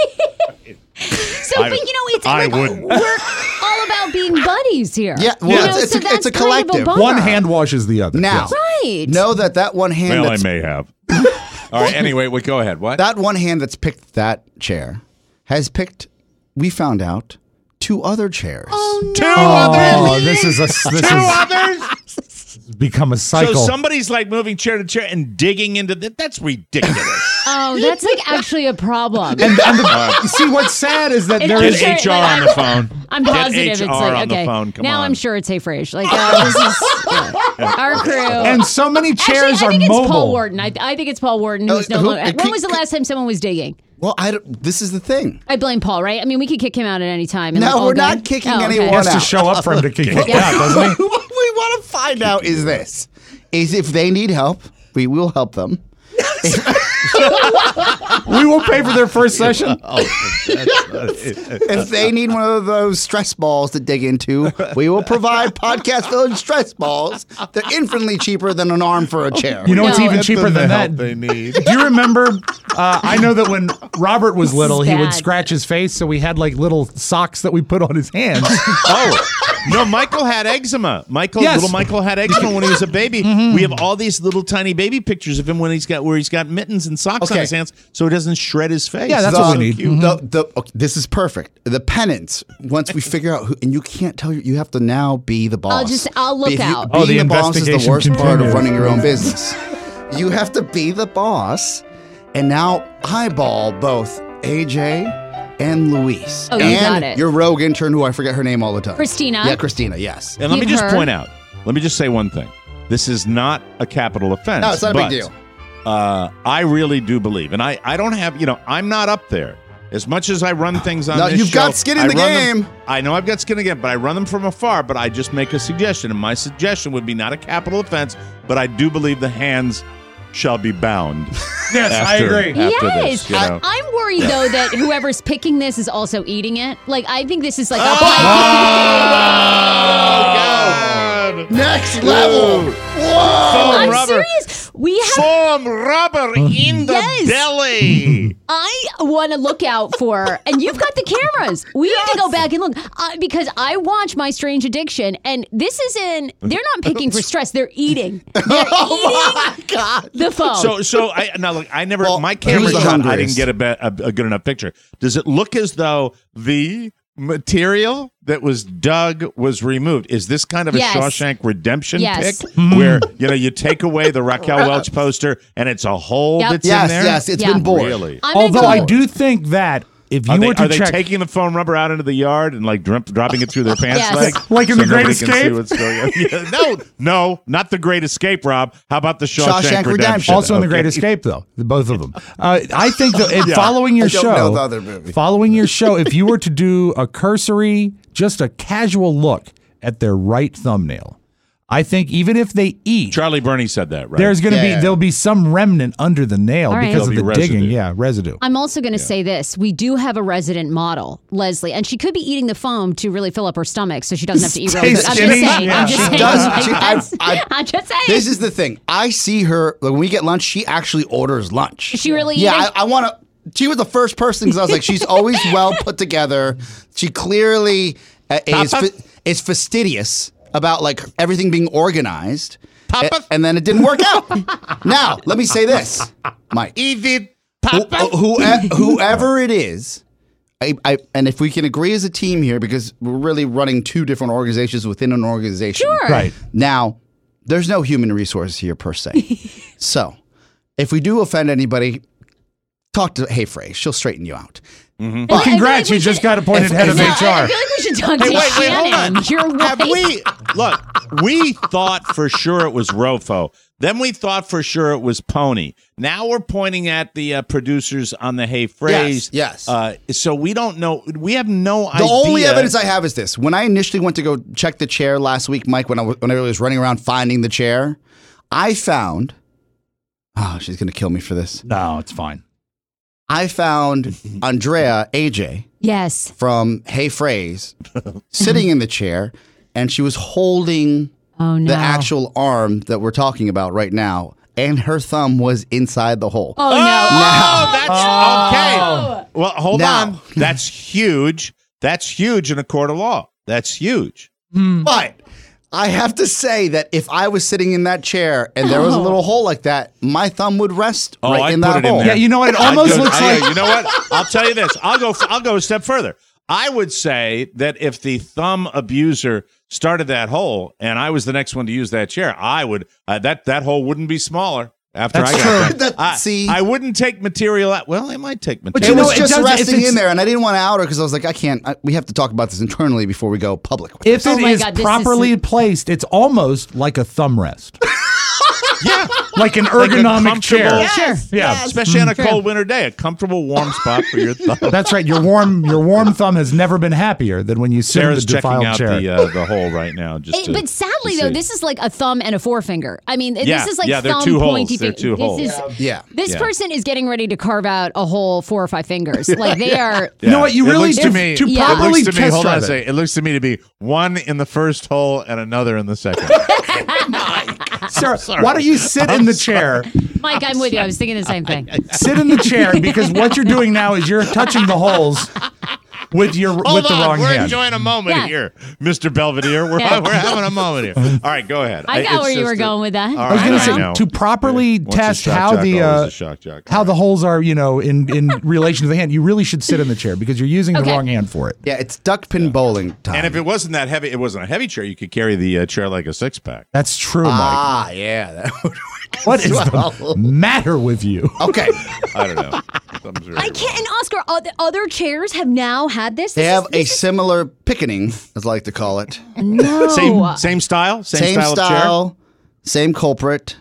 So, I- but you know, it's I like, wouldn't. we're all about being buddies here. Yeah, well, You it's- know, it's so a- that's it's a kind of collective. bummer. One hand washes the other. Now, Yes. Right. know that that one hand Well, I that's, may have. All right. Anyway, well, go ahead. What? that one hand that's picked that chair has picked, we found out, two other chairs. Oh, no. Two Oh, others. this is a this Two is others. become a cycle. So somebody's like moving chair to chair and digging into that. That's ridiculous. Oh, that's like actually a problem. and, and the, you see, what's sad is that And there I'm Get is sure- H R like, on I'm- the phone. I'm Get positive H R it's like on the okay. phone. Come now on. I'm sure it's Hey Frage. Like uh, this is yeah. our crew. and so many chairs Actually, I think are it's mobile. Paul Wharton. I, I think it's Paul Wharton who's Uh, no who- longer. it When could- was the last time someone was digging? Well, I don't, this is the thing. I blame Paul, right? I mean, we could kick him out at any time. and No, let Paul we're go. not kicking Oh, okay. anyone He has to out. show up for him to kick it Yeah. out, doesn't he? What we want to find out is this: is if they need help, we will help them. We will pay for their first session. If they need one of those stress balls to dig into, we will provide Podcast Village stress balls. They're infinitely cheaper than an arm for a chair. You know what's No. even Get cheaper them the than help that? they need. Do you remember? Uh, I know that when Robert was This is little, he would bad. scratch his face, so we had like little socks that we put on his hands. Oh, no, Michael had eczema. Michael, Yes. little Michael had eczema when he was a baby. We have all these little tiny baby pictures of him when he's got where he's got mittens and socks on Okay. his hands so it doesn't shred his face. Yeah, that's The- what we need. The, the, okay, this is perfect. The penance. Once we figure out who, and you can't tell you, you have to now be the boss. I'll just- I'll look If you- out. Oh, Being the the boss is the investigation worst part of continues. running your own business. You have to be the boss, and now eyeball both A J and Luis. Oh, you and got it. your rogue intern, who I forget her name all the time. Christina. Yeah, Christina. Yes. And let me Give just her- point out, let me just say one thing. This is not a capital offense. No, it's not a big but, deal. Uh, I really do believe, and I, I don't have, you know, I'm not up there. As much as I run things on No, this you've show, got skin in I the run them- game. I know I've got skin in the game, but I run them from afar. But I just make a suggestion, and my suggestion would be not a capital offense, but I do believe the hands shall be bound. Yes, I after- agree. After Yes, this, you know. I, I'm worried though that whoever's picking this is also eating it. Like I think this is like a Oh, God. Next level. Whoa. I'm rubber. serious. We have. Foam rubber in the Yes. belly. I want to look out for, and you've got the cameras. We need to go back and look uh, because I watch My Strange Addiction, and this is in. They're not picking for stress; they're eating. They're Oh eating the phone. So, so I now look. I never Well, my camera who's the shot. I hungriest? didn't get a, be, a, a good enough picture. Does it look as though the material that was dug was removed? Is this kind of a Yes. Shawshank Redemption Yes. pick, where you know you take away the Raquel Welch poster and it's a hole Yep. that's Yes, in there? yes, it's Yeah. been bored. Really? I'm gonna Although go- I do think that if you Are they, were to are they check, taking the foam rubber out into the yard and like dr- dropping it through their pants Yes. leg? Like in so The Great nobody can see Escape? what's going on? Yeah, no, no, not the Great Escape, Rob. How about the Shawshank, Shawshank Redemption? Redemption. also in The Great Okay. Escape, though, the both of them. Uh, I think that in Yeah. following your I don't show, know the other movie. following your show, if you were to do a cursory, just a casual look at their right thumbnail, I think even if they eat, Charlie Burney said that, right? there's going to Yeah. be there'll be some remnant under the nail All right. because of There'll the be digging. residue. Yeah, residue. I'm also going to say this. We do have a resident model, Leslie, and she could be eating the foam to really fill up her stomach so she doesn't have to eat really Stay good. I'm skinny. just saying. Yeah. I'm just She saying. does. Like, She- I- that's- I- I'm just saying. This is the thing. I see her when we get lunch. She actually orders lunch. Is she really Yeah, eating? I, I want to. She was the first person because I was like, she's always well put together. She clearly uh, is Papa? fa- is fastidious about like everything being organized. Papa? A- and then it didn't work out. Now, let me say this, Mike. Eat it, Who, Papa. who, whoever it is, I, I, and if we can agree as a team here, because we're really running two different organizations within an organization. Sure. Right. Now, there's no human resources here per se. So, if we do offend anybody, talk to Hey Frey. She'll straighten you out. Well, I feel congrats, like we you just should- got appointed if- head of Yeah, H I, I R. feel like we should talk to Hey, wait, wait, hold Shannon. on. Your wife. Have we look? We thought for sure it was Rofo. Then we thought for sure it was Pony. Now we're pointing at the uh, producers on the Hey Phrase. Yes, yes. Uh, so we don't know. We have no The idea. only evidence I have is this. When I initially went to go check the chair last week, Mike, when I, w- when I was running around finding the chair, I found. Oh, she's going to kill me for this. No, it's fine. I found Andrea A J Yes. from Hey Phrase sitting in the chair, and she was holding Oh no. the actual arm that we're talking about right now, and her thumb was inside the hole. Oh no. Oh, that's okay. Well, hold Now. on. That's huge. That's huge in a court of law. That's huge. But I have to say that if I was sitting in that chair and there was a little hole like that, my thumb would rest Oh, right I'd in put that it in hole. there. Yeah, you know what? It I'd almost go- looks I- like you know what? I'll tell you this. I'll go. I'll go a step further. I would say that if the thumb abuser started that hole and I was the next one to use that chair, I would uh, that that hole wouldn't be smaller. After That's I got true. that, That- I, see- I wouldn't take material out. Well, I might take material. But It you know, was it just does- if resting it's- in there, and I didn't want to out her because I was like, I can't. I, we have to talk about this internally before we go public. With If Oh it my is God, this is properly so- placed, it's almost like a thumb rest. yeah, Like an Like a ergonomic chair. comfortable- Sure. Yeah. especially on a True. cold winter day, a comfortable warm spot for your thumb. That's right. Your warm your warm thumb has never been happier than when you sit Sarah's in the checking defiled out chair. the uh, the hole right now. Just It- to- but sadly, to though, see. this is like a thumb and a forefinger. I mean, Yeah, this is like yeah, they're thumb two holes. pointy They're finger. two this holes. Is, Yeah. This Yeah. person is getting ready to carve out a whole four or five fingers. Like they are. You know what? You It really looks to if- me. to Yeah. It properly looks to me. test Hold on a drive it. second. It looks to me to be one in the first hole and another in the second. Sir, why don't you sit in the chair? Mike, I'm with you. I was thinking the same thing. Sit in the chair because what you're doing now is you're touching the holes with your Hold with the on, wrong we're hand. enjoying a moment Yeah. here, Mister Belvedere. We're Yeah. we're having a moment here. All right, go ahead. I got it's where you just were a- going with that. All I was right, going to say know. to properly Once a test shock how jock, the always uh, a shock jock. how the holes are, you know, in in relation to the hand. You really should sit in the chair because you're using the Okay. wrong hand for it. Yeah, it's duck pin bowling time. And if it wasn't that heavy, it wasn't a heavy chair. You could carry the uh, chair like a six pack. That's true, Mike. ah, yeah, that would work. What as is well. the matter with you? Okay, I don't know. Something's really I can't. And Oscar, other, other chairs have now had this. they This have is- a this is- similar picketing, as I like to call it. no. Same same style, same, Same style, of chair. style, same culprit.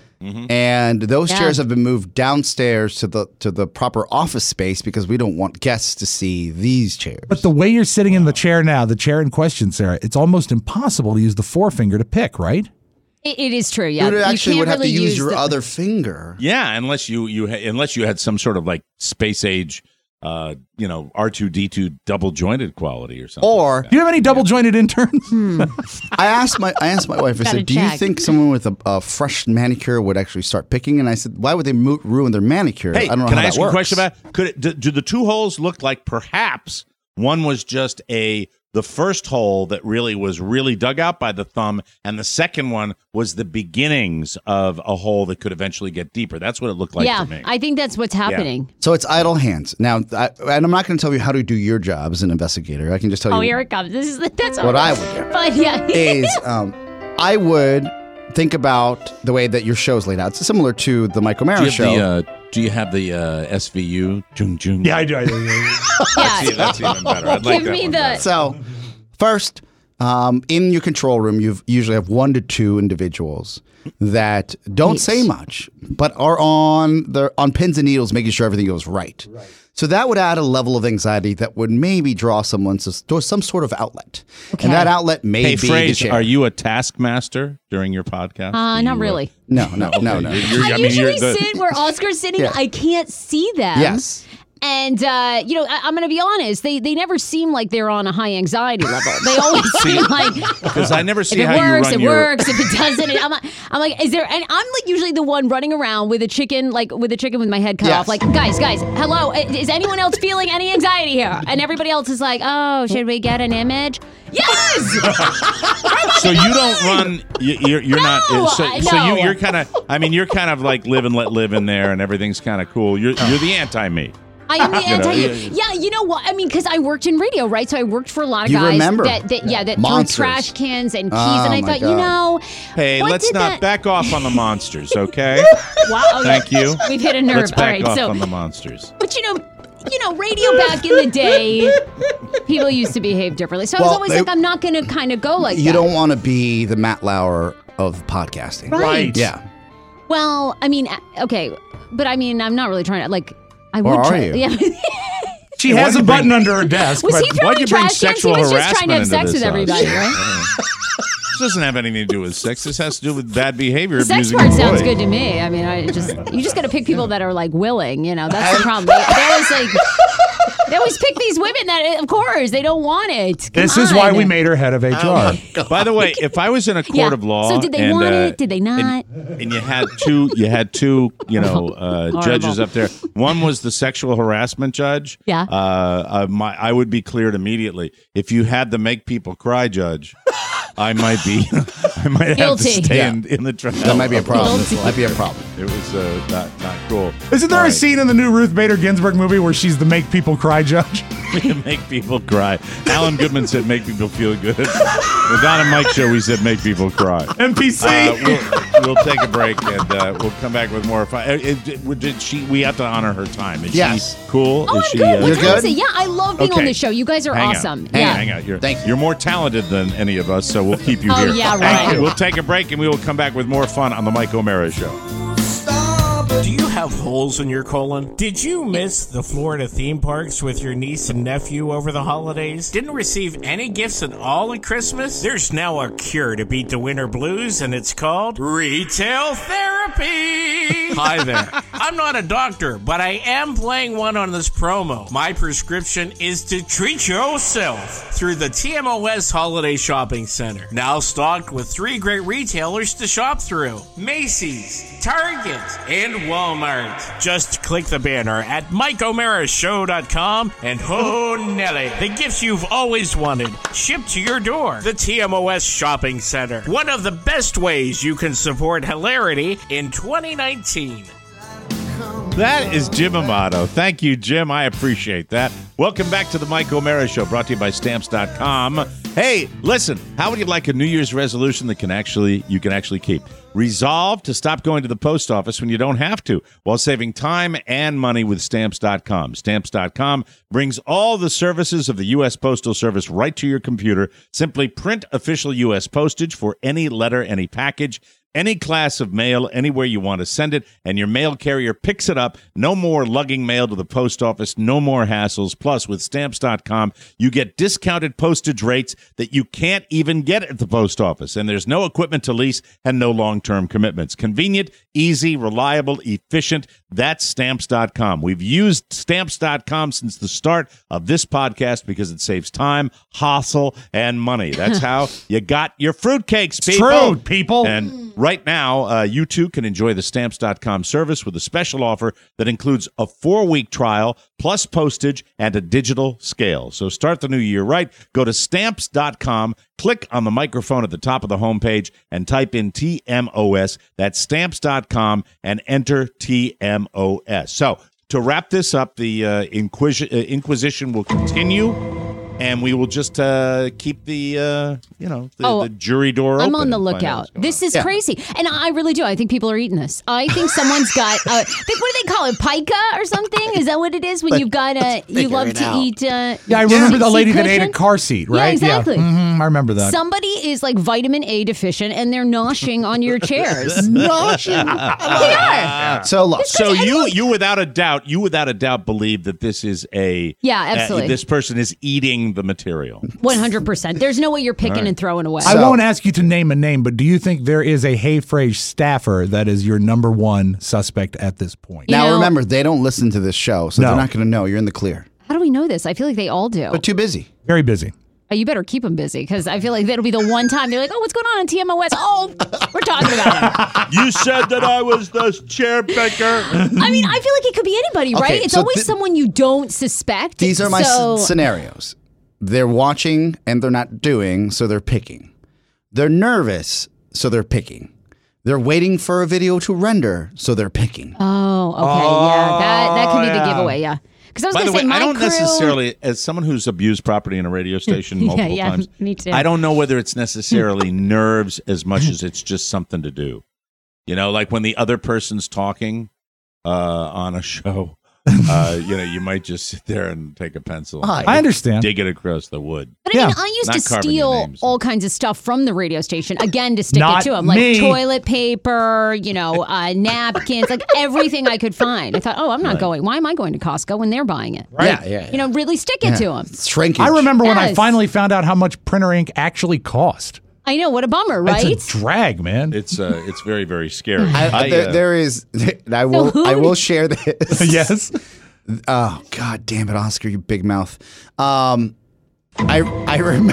And those Yeah. chairs have been moved downstairs to the to the proper office space because we don't want guests to see these chairs. But the way you're sitting in the chair now, the chair in question, Sarah, it's almost impossible to use the forefinger to pick, right? It, it is true. Yeah, you would actually can't would have really to use your the- other finger. Yeah, unless you you ha- unless you had some sort of like space age, uh, you know, R two D two double jointed quality or something. Or Do you have any double jointed interns? I asked my I asked my wife. I Gotta said, "Do you check. think someone with a, a fresh manicure would actually start picking?" And I said, "Why would they mo- ruin their manicure?" Hey, I don't know can how I that ask you a works. question about could it, do, do the two holes look like perhaps one was just a the first hole that really was really dug out by the thumb, and the second one was the beginnings of a hole that could eventually get deeper. That's what it looked like yeah, to me. I think that's what's happening. So it's idle hands. Now, I, and I'm not going to tell you how to do your job as an investigator. I can just tell Oh, you here it comes. This is that's what I would do. But yeah, is um, I would think about the way that your show's laid out. It's similar to the Mike O'Mara do you show. have the uh, do you have the uh, S V U? Jung Jung. Yeah, I do. I do. Yeah, that's even better. I'd like Give that me one the- better. So, first, um, in your control room, you usually have one to two individuals that don't Right. say much, but are on the on pins and needles, making sure everything goes right. Right. So that would add a level of anxiety that would maybe draw someone to, to some sort of outlet, Okay. and that outlet may Hey, be the Phrase, chair. are you a taskmaster during your podcast? uh, Do not you, really. No, no, no, no. You're- you're- I, I mean, you're usually the- sit where Oscar's sitting. Yeah. I can't see them. Yes. And, uh, you know, I, I'm going to be honest. They they never seem like they're on a high anxiety level. They always seem like Because I never if see it how works, you run it your. works. If it doesn't, it, I'm, like- I'm like, is there? And I'm like usually the one running around with a chicken, like with a chicken with my head cut Yes. off. Like, guys, guys, hello. Is anyone else feeling any anxiety here? And everybody else is like, oh, should we get an image? Yes. So you don't run. You, you're you're not. No, So, I- so you no. you're kind of. I mean, you're kind of like live and let live in there, and everything's kind of cool. You're you're the anti me. I am the You know, anti. yeah. Yeah, you know what? I mean, because I worked in radio, right? So I worked for a lot of You guys remember. that, that yeah, that Monsters. threw trash cans and keys, Oh, and I my thought, you God. know, Hey, what let's did not that- back off on the monsters, okay? Wow, okay. Thank you. We've hit a nerve. Let's All back right, off so on the monsters. but you know, you know, radio back in the day, people used to behave differently. So I was Well, always they- like, I'm not going to kind of go like You that. don't want to be the Matt Lauer of podcasting. Right. Yeah. Well, I mean, uh, okay, but I mean, I'm not really trying to like. I would Or are try. you? Yeah. She Yeah, has why'd a you button bring- under her desk. Was but he throwing Why'd you bring trash cans? He sexual was just trying to have harassment sex with into this, everybody, Oz? right? This doesn't have anything to do with sex. This has to do with bad behavior. The sex abusing part a sounds boy. good to me. I mean, I just you just got to pick people that are like willing. You know, that's the problem. They, they always like they always pick these women that, of course, they don't want it. Come this is why on. we made her head of H R. By the way, if I was in a court Yeah. of law, So did they and, want uh, it? Did they not? And, and you had two, you had two, you know, uh, judges up there. One was the sexual harassment judge. Yeah. Uh, uh, my, I would be cleared immediately. If you had the make people cry judge, I might be. I might have Guilty. to stay Yeah. in, in the trial. That might be a problem. Guilty. Might be a problem. It was uh, not not cool. Isn't there All a right. scene in the new Ruth Bader Ginsburg movie where she's the make people cry judge? Make people cry. Alan Goodman said make people feel good. The Don and Mike show, we said make people cry. N P C. Uh, we'll, we'll take a break and uh, we'll come back with more fun. Uh, it- it- Did she? We have to honor her time. Is Yes. she cool? Oh, is I'm she? good. What You're time good? is it? Yeah, I love being on Okay. this show. You guys are Hang awesome. Out. yeah. Hang out. You're, Thank you. You're more talented than any of us, so we'll keep you Oh, here. yeah, Thank right. you. We'll take a break and we will come back with more fun on the Mike O'Mara Show. Do you have holes in your colon? Did you miss the Florida theme parks with your niece and nephew over the holidays? Didn't receive any gifts at all at Christmas? There's now a cure to beat the winter blues, and it's called retail therapy. Hi there. I'm not a doctor, but I am playing one on this promo. My prescription is to treat yourself through the T M O S Holiday Shopping Center. Now stocked with three great retailers to shop through: Macy's, Target, and Walmart. Just click the banner at Mike O'Mara Show dot com and oh Nelly, the gifts you've always wanted, shipped to your door. The T M O S Shopping Center, one of the best ways you can support hilarity in twenty nineteen. That is Jim Amato. Thank you, Jim. I appreciate that. Welcome back to the Mike O'Mara Show, brought to you by Stamps dot com. Hey, listen, how would you like a New Year's resolution that can actually you can actually keep? Resolve to stop going to the post office when you don't have to, while saving time and money with Stamps dot com. Stamps dot com brings all the services of the U S Postal Service right to your computer. Simply print official U S postage for any letter, any package, any class of mail, anywhere you want to send it, and your mail carrier picks it up. No more lugging mail to the post office, no more hassles. Plus, with Stamps dot com, you get discounted postage rates that you can't even get at the post office. And there's no equipment to lease and no long-term commitments. Convenient, easy, reliable, efficient. That's Stamps dot com. We've used Stamps dot com since the start of this podcast because it saves time, hassle, and money. That's how you got your fruitcakes, people. True, people. And right now, uh, you too can enjoy the Stamps dot com service with a special offer that includes a four-week trial, plus postage, and a digital scale. So start the new year right. Go to Stamps dot com, click on the microphone at the top of the homepage, and type in T M O S. That's Stamps dot com, and enter T M O S. So to wrap this up, the uh, Inquis- uh, Inquisition will continue. And we will just uh, keep the, uh, you know, the, Oh, the jury door open. I'm on the and find out lookout. what's going This on. is crazy. And I really do. I think people are eating this. I think someone's got, uh, what do they call it, pica or something? Is that what it is when you've got, uh, you figure love it to out. eat? Uh, Yeah, I remember the seat lady that ate a cushion? car seat, Yeah, right? exactly. Mhm, I remember that. Somebody is like vitamin A deficient and they're noshing on your chairs. Noshing. They are. So look. So you, you without a doubt, you without a doubt believe that this is a Yeah, uh, absolutely. this person is eating the material. one hundred percent. There's no way you're picking and throwing away. I So- won't ask you to name a name, but do you think there is a Hey Frage staffer that is your number one suspect at this point? You Now know- remember, they don't listen to this show, so No. they're not going to know. You're in the clear. How do we know this? I feel like they all do. But too busy. Very busy. Oh, you better keep them busy because I feel like that'll be the one time they're like, oh, what's going on in T M O S? Oh, we're talking about it. You said that I was the chair picker. I mean, I feel like it could be anybody, right? Okay, It's so always thi- someone you don't suspect. These are my s- so, scenarios. They're watching and they're not doing, so they're picking. They're nervous, so they're picking. They're waiting for a video to render, so they're picking. Oh, okay, yeah, that that could be the yeah. giveaway, yeah. Because I was By going the to say, way, my I don't crew, necessarily, as someone who's abused property in a radio station Yeah, multiple yeah, times, me too. I don't know whether it's necessarily nerves as much as it's just something to do. You know, like when the other person's talking uh, on a show, uh, you know, you might just sit there and take a pencil and I understand. dig it across the wood. But I mean, Yeah. I used Not to carving your steal names. all kinds of stuff from the radio station, again, to stick Not it to them. Like me. toilet paper, you know, uh, napkins, like everything I could find. I thought, oh, I'm not going. Why am I going to Costco when they're buying it? Yeah, yeah, yeah. You know, really stick it to them. Shrinkage. I remember when I Yes. finally found out how much printer ink actually cost. I know, what a bummer, right? It's a drag, man. It's uh, it's very very scary. I, I, there, uh, there is. I will. who I do- will share this. yes. Oh God damn it, Oscar, you big mouth. Um, I I, rem-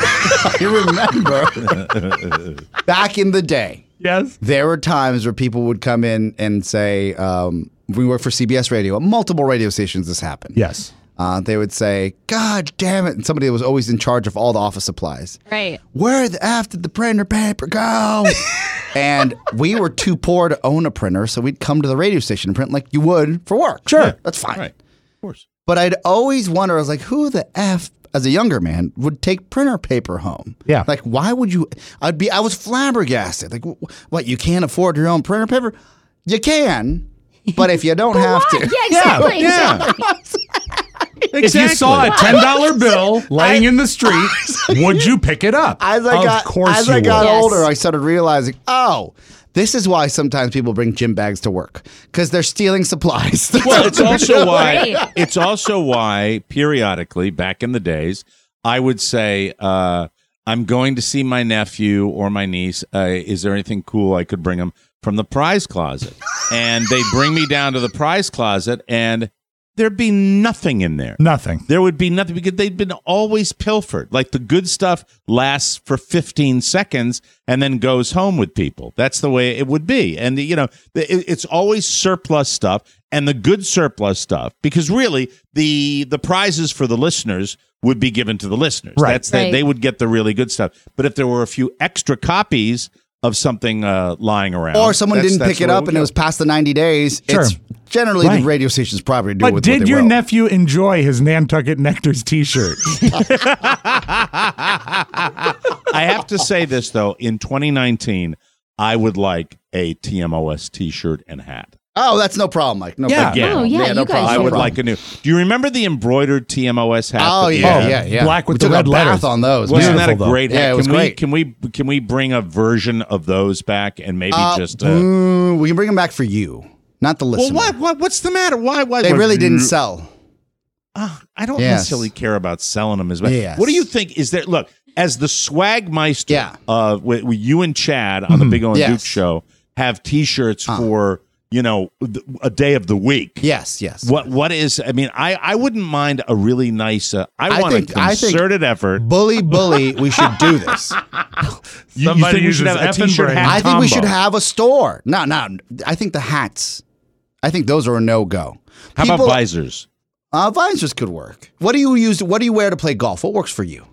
I remember back in the day, Yes. there were times where people would come in and say, um, "We work for C B S Radio, multiple radio stations. This happened." Yes. uh, they would say, God damn it. And somebody was always in charge of all the office supplies. Right. Where the F did the printer paper go? And we were too poor to own a printer, so we'd come to the radio station and print like you would for work. Sure. Yeah, that's fine. Right. Of course. But I'd always wonder, I was like, who the F, as a younger man, would take printer paper home? Yeah. Like, why would you? I'd be, I was flabbergasted. Like, wh- what, you can't afford your own printer paper? You can, but if you don't have Why? to. Yeah, exactly. Yeah. exactly. If you saw a ten dollar bill laying in the street, would you pick it up? As I of got, course as you I got would. Yes. older, I started realizing, oh, this is why sometimes people bring gym bags to work, because they're stealing supplies. Well, it's also why Right. it's also why periodically back in the days I would say uh, I'm going to see my nephew or my niece. Uh, is there anything cool I could bring them from the prize closet? And they bring me down to the prize closet, and there'd be nothing in there. Nothing. There would be nothing because they'd been always pilfered. Like the good stuff lasts for fifteen seconds and then goes home with people. That's the way it would be. And, you know, it, it's always surplus stuff and the good surplus stuff, because really the the prizes for the listeners would be given to the listeners. Right. That's the, Right. They would get the really good stuff. But if there were a few extra copies of something uh, lying around, Or someone that's- didn't that's pick it where up would and it go. was past the ninety days. Sure. It's generally Right. the radio station's property to do But with did what they your will. nephew enjoy his Nantucket Nectars T-shirt? I have to say this, though. In twenty nineteen, I would like a T M O S T-shirt and hat. Oh, that's no problem, Mike. No Yeah. problem. Oh, yeah, no you guys problem. I No would problem. like a new. Do you remember the embroidered T M O S hat? Oh, that we yeah, had? yeah, yeah. Black with we the took red a letters. bath on those. Wasn't Beautiful, that a though. great hat? Yeah, it was can great. We, can we can we bring a version of those back and maybe Uh, just? Uh, mm, we can bring them back for you, not the well, listener. what what what's the matter? Why why They why- really didn't sell. Uh, I don't Yes. necessarily care about selling them as well. Yes. What do you think? Is there look as the Swagmeister? Yeah. Uh, with, with you and Chad on the Big O and Yes. Duke show have T-shirts for you know th- a day of the week. Yes, yes. What what is? I mean, I, I wouldn't mind a really nice. Uh, I, I want think- a I think- concerted effort. Bully, bully, we should do this. You, you Somebody think we should uses have a effing T-shirt brain. hat? I think we should combo. have a store. No, no. I think the hats. I think those are a no go. How about visors? Uh, visors could work. What do you use? What do you wear to play golf? What works for you?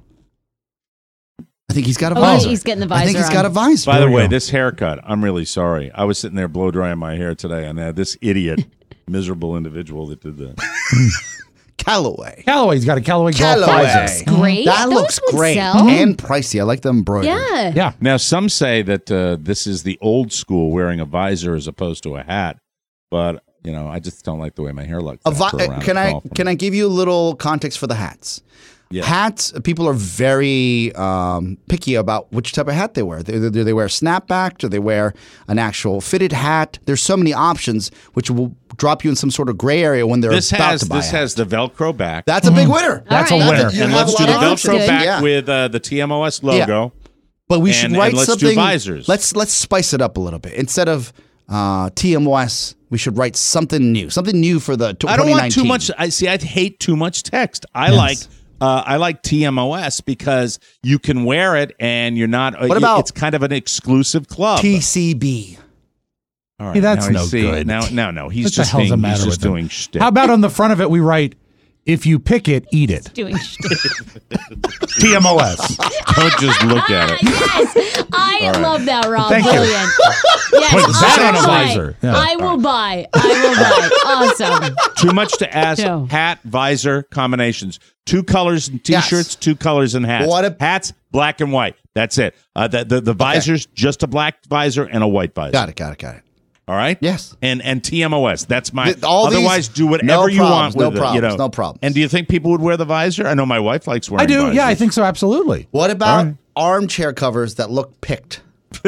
I think he's got a Oh, visor. he's getting the I think visor he's got a on. visor. By There the we way, go. this haircut, I'm really sorry. I was sitting there blow drying my hair today, and uh, this idiot, miserable individual that did that. Callaway. Callaway's got a Callaway golf Callaway. visor. Great. That Those looks would great sell. and pricey. I like the embroidery. Yeah. Yeah. Now, some say that uh, this is the old school, wearing a visor as opposed to a hat, but you know, I just don't like the way my hair looks. A vi- after a round can of I golf. can I give you a little context for the hats? Yeah. Hats, people are very um, picky about which type of hat they wear. Do, do they wear a snapback? Do they wear an actual fitted hat? There's so many options, which will drop you in some sort of gray area when they're This about has to buy. this a hat. has the Velcro back, That's a big winner. That's All a right. winner. You and have let's a do lot the of looks Velcro good. back Yeah. with uh, the T M O S logo. But we And- should and write let's do something. visors. Let's let's spice it up a little bit. Instead of uh, T M O S, we should write something new. Something new for the t- I don't twenty nineteen. want too much. I see. I hate too much text. I Yes. like. Uh, I like T M O S because you can wear it and you're not. What about- It's kind of an exclusive club. T C B. All right, Hey, that's now I no see. good. Now, no, no. He's What the just hell's the being, matter he's just with him? doing shtick. How about on the front of it we write, if you pick it, eat it. Doing shit. T M O S. Don't just look at it. Yes, I love that, Rob. Thank you. Brilliant. Yes, Put that I on a will buy. visor. Yeah. I will buy. I will buy. Awesome. Too much to ask. No. Hat, visor combinations. Two colors in t-shirts, Yes. two colors in hats. What a- hats, black and white. That's it. Uh, the the, the visors, just a black visor and a white visor. Got it. Got it. Got it. All right. Yes. And and T M O S. That's my. Th- all these- otherwise, do whatever no you problems, want with no it. You problems, know? no problems. And do you think people would wear the visor? I know my wife likes wearing. I do. Visors. Yeah, I think so. Absolutely. What about All right. armchair covers that look picked?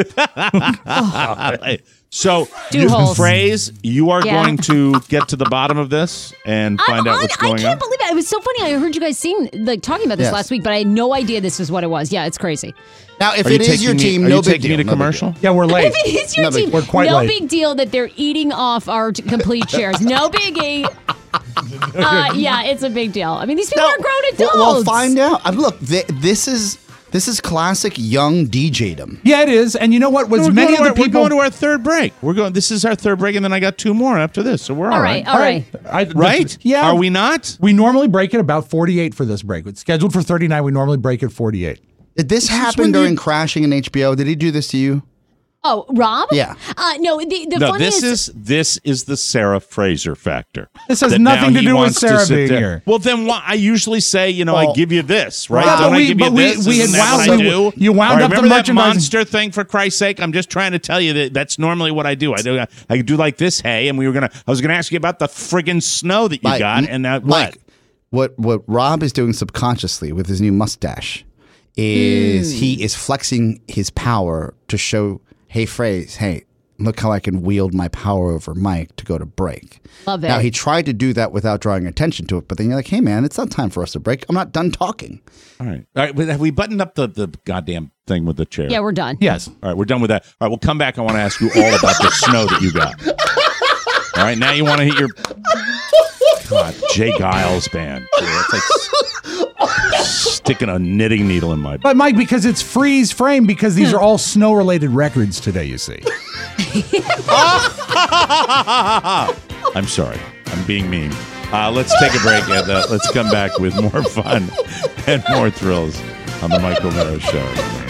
So, Do you, holes. phrase, you are Yeah. going to get to the bottom of this and find I'm out on- what's I going can't on. believe it. It was so funny. I heard you guys sing, like talking about this Yes. last week, but I had no idea this was what it was. Yeah, it's crazy. Now, if Are you it is your taking me- team, are no you big taking deal. me to no big commercial? deal. Yeah, we're late. If it is your No big team, deal. We're quite no late. big deal that they're eating off our t- complete chairs. No biggie. Uh, yeah, it's a big deal. I mean, these people are grown Well, adults. well, find out. Uh, look, th- this is This is classic young D J-dom. Yeah, it is. And you know what? Was we're many of going the to our, people. We're going to our third break. We're going. This is our third break, and then I got two more after this, so we're all, All right, all right. I, right? Yeah. Are we not? We normally break at about forty-eight for this break. It's scheduled for thirty-nine. We normally break at forty-eight. Did this, this happen during Crashing in H B O? Did he do this to you? Oh, Rob? Yeah. Uh, no, the, the no, funniest... this is this is the Sarah Fraser factor. This has That nothing now to he do with wants to Sarah sit being there. here. Well, then why? I usually say, you know, Well, I give you this, right? yeah, Don't but I we- give but you we- this? we had Isn't that wound what I up- do? you wound All right, up the remember that merchandising- monster thing, for Christ's sake? I'm just trying to tell you that that's normally what I do. I do I do like this, hey, and we were gonna. I was gonna ask you about the friggin' snow that you Mike, got, and now Mike, what? what what Rob is doing subconsciously with his new mustache is Mm. he is flexing his power to show, hey, phrase, hey, look how I can wield my power over Mike to go to break. Love it. Now, he tried to do that without drawing attention to it, but then you're like, hey, man, it's not time for us to break. I'm not done talking. All right, all right. but Have we buttoned up the the goddamn thing with the chair? Yeah, we're done. Yes. All right, we're done with that. All right, we'll come back. I want to ask you all about the snow that you got. All right, now you want to hit your God, Jay Giles band. Dude, that's like s- sticking a knitting needle in my. But Mike, because it's freeze frame, because these are all snow related records today, you see. I'm sorry. I'm being mean. Uh, let's take a break and uh, let's come back with more fun and more thrills on the Mike O'Mara Show.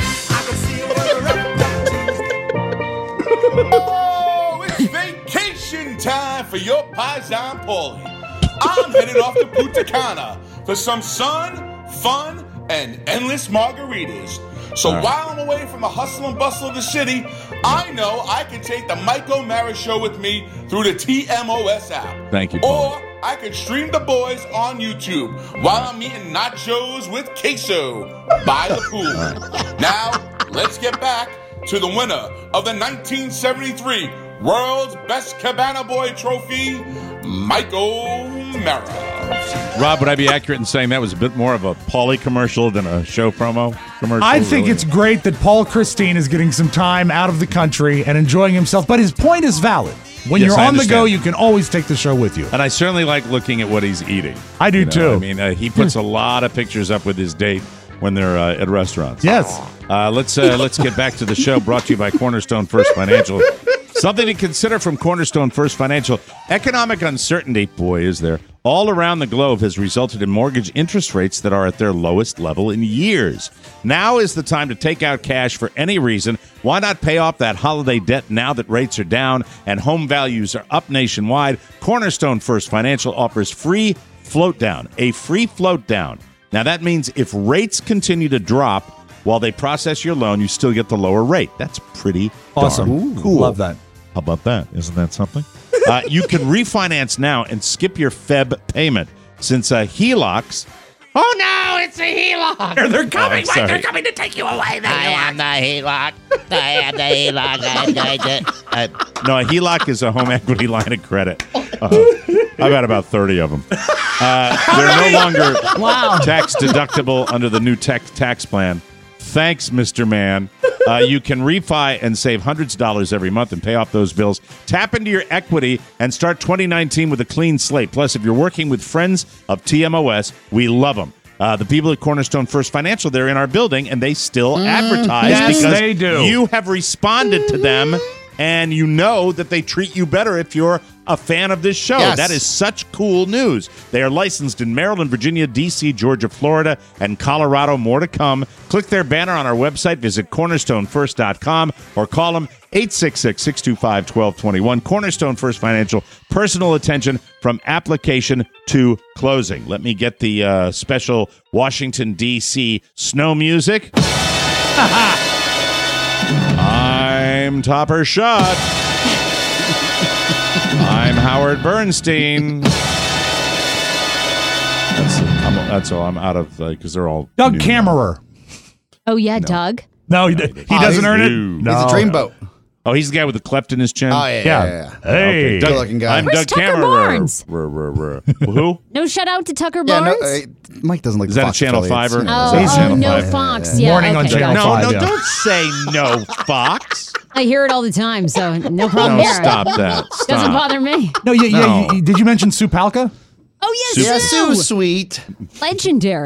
Oh, it's vacation time for your Paisan Paulie. I'm headed off to Punta Cana for some sun, fun, and endless margaritas. So All right. while I'm away from the hustle and bustle of the city, I know I can take the Mike O'Mara Show with me through the T M O S app. Thank you, Paul. Or I can stream the boys on YouTube while I'm eating nachos with queso by the pool. Now, let's get back to the winner of the nineteen seventy-three World's Best Cabana Boy Trophy, Mike O'Mara. Rob, would I be accurate in saying that was a bit more of a Paulie commercial than a show promo commercial? I think really? it's great that Paul Christine is getting some time out of the country and enjoying himself, but his point is valid. When Yes, you're I on the go, understand. you can always take the show with you. And I certainly like looking at what he's eating. I do You know, too. I mean, uh, he puts a lot of pictures up with his date when they're uh, at restaurants. Yes. Uh, let's uh, let's get back to the show. Brought to you by Cornerstone First Financial. Something to consider from Cornerstone First Financial. Economic uncertainty, boy, is there, all around the globe has resulted in mortgage interest rates that are at their lowest level in years. Now is the time to take out cash for any reason. Why not pay off that holiday debt now that rates are down and home values are up nationwide? Cornerstone First Financial offers free float down, a free float down. Now that means if rates continue to drop while they process your loan, you still get the lower rate. That's pretty Awesome. darn cool. Love that. How about that? Isn't that something? uh, you can refinance now and skip your Feb payment since uh, H E L O Cs. Oh no, it's a H E L O C. They're, they're Oh, coming, I'm Mike. sorry. They're coming to take you away. The I am the H E L O C. I am the H E L O C. I- I- I- No, a H E L O C is a home equity line of credit. Uh, I've got about thirty of them. Uh, they're no longer Wow. tax deductible under the new tech tax plan. Thanks, Mister Man. Uh, you can refi and save hundreds of dollars every month and pay off those bills. Tap into your equity and start twenty nineteen with a clean slate. Plus, if you're working with friends of T M O S, we love them. Uh, the people at Cornerstone First Financial, they're in our building, and they still advertise Yes, because they do. you have responded to them, and you know that they treat you better if you're a fan of this show. Yes. That is such cool news. They are licensed in Maryland, Virginia, D C, Georgia, Florida, and Colorado. More to come. Click their banner on our website. Visit cornerstone first dot com or call them eight six six, six two five, one two two one. Cornerstone First Financial. Personal attention from application to closing. Let me get the uh, special Washington, D C snow music. I'm Topper Shot. I'm Howard Bernstein. That's, I'm, that's all. I'm out of because uh, they're all Doug new. Kammerer. Oh, yeah, Doug. No, he, he Oh, doesn't he's- earn it. He's No. He's a dreamboat. Oh, he's the guy with the cleft in his chin. Oh, yeah, yeah, Yeah. yeah. yeah. Hey. Doug- Good-looking guy. I'm Where's Doug Tucker Kammerer. Barnes? Ruh, ruh, ruh. Who? No shout out to Tucker Yeah, Barnes? no, uh, Mike doesn't like Is the that a Fox Channel affiliates, Fiver? you know. Oh, He's oh, Channel no five. Fox. Yeah, Morning on okay, Channel got it. No, Five, no, yeah. don't say no, Fox. I hear it all the time, so no problem No, here. stop that. Doesn't Stop. bother me. No, yeah, yeah. No. you- you- did you mention Sue Palka? Oh, yes, Yeah, Sue. Sue Sweet. Legendary.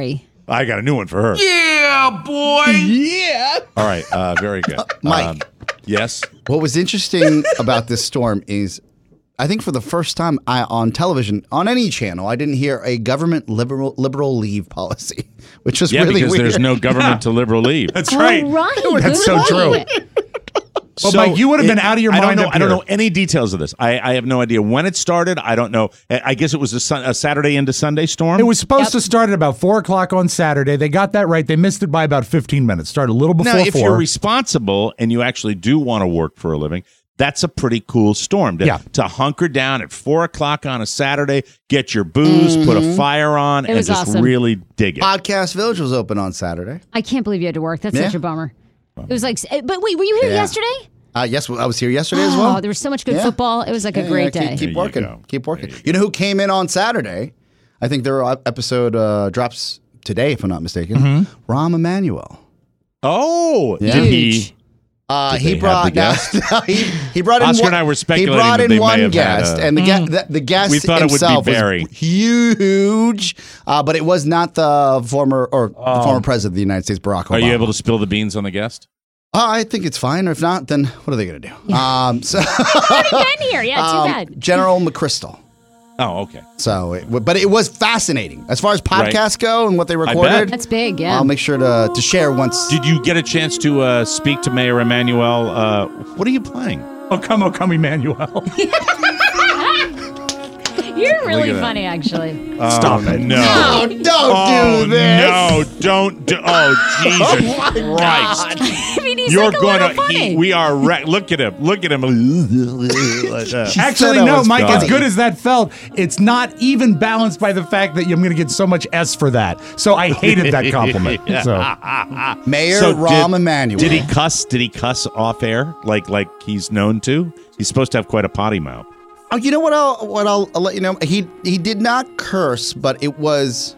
I got a new one for her. Yeah, boy. Yeah. All right, uh, very good. Mike. Um, yes? What was interesting about this storm is I think for the first time I, on television, on any channel, I didn't hear a government liberal liberal leave policy, which was Yeah, really because weird. there's no government to liberal leave. That's Oh, right. right. That's so Good true. point. Well, Mike, you would have been out of your I mind Don't know, up I don't here. know any details of this. I, I have no idea when it started. I don't know. I I guess it was a, sun, a Saturday into Sunday storm. It was supposed Yep. to start at about four o'clock on Saturday. They got that right. They missed it by about fifteen minutes. Started a little before now, if four. you're responsible and you actually do want to work for a living, that's a pretty cool storm. To, Yeah. to hunker down at four o'clock on a Saturday, get your booze, put a fire on, It and was just awesome. really dig it. Podcast Village was open on Saturday. I can't believe you had to work. That's Yeah. such a bummer. It was like, but wait, were you here Yeah. yesterday? Uh, yes, I was here yesterday as well. Oh, there was so much good Yeah. football. It was like a Yeah, great yeah, day. Keep, There keep you working. go. Keep working. There you You know who came in on Saturday? I think their episode uh, drops today, if I'm not mistaken. Mm-hmm. Rahm Emanuel. Oh, Yeah. did he? Huge. Uh, Did he they brought have the guest? no, he, he brought in Oscar one, and I were speculating He brought that in they may one have had guest, a- and the, ge- the, the guest We thought it would be himself Barry. was huge, uh, but it was not the former or the former president of the United States, Barack Obama. Are you able to spill the beans on the guest? Uh, I think it's fine. If not, then what are they going to do? Um, so, been here. Yeah, too um, bad. General McChrystal. Oh, okay. So, it, w- but it was fascinating as far as podcasts go and what they bet. recorded. That's big, yeah. I'll make sure to to share once. Did you get a chance to uh, speak to Mayor Emanuel? Uh, what are you playing? Oh, come, oh, come, Emmanuel. You're really at that. funny, actually. Stop it. No. No, don't oh, do this. No, don't do. Oh, Jesus Christ. I mean, he's You're like a going little to. funny. He, we are. Re- look at him. Look at him. Like that. Actually, said I no, was Mike, as funny. good as that felt, it's not even balanced by the fact that I'm going to get so much S for that. So I hated that compliment. So Mayor So Rahm did, Emanuel. Did he cuss? Did he cuss off air like like he's known to? He's supposed to have quite a potty mouth. Oh, you know what? I'll what I'll, I'll let you know. He he did not curse, but it was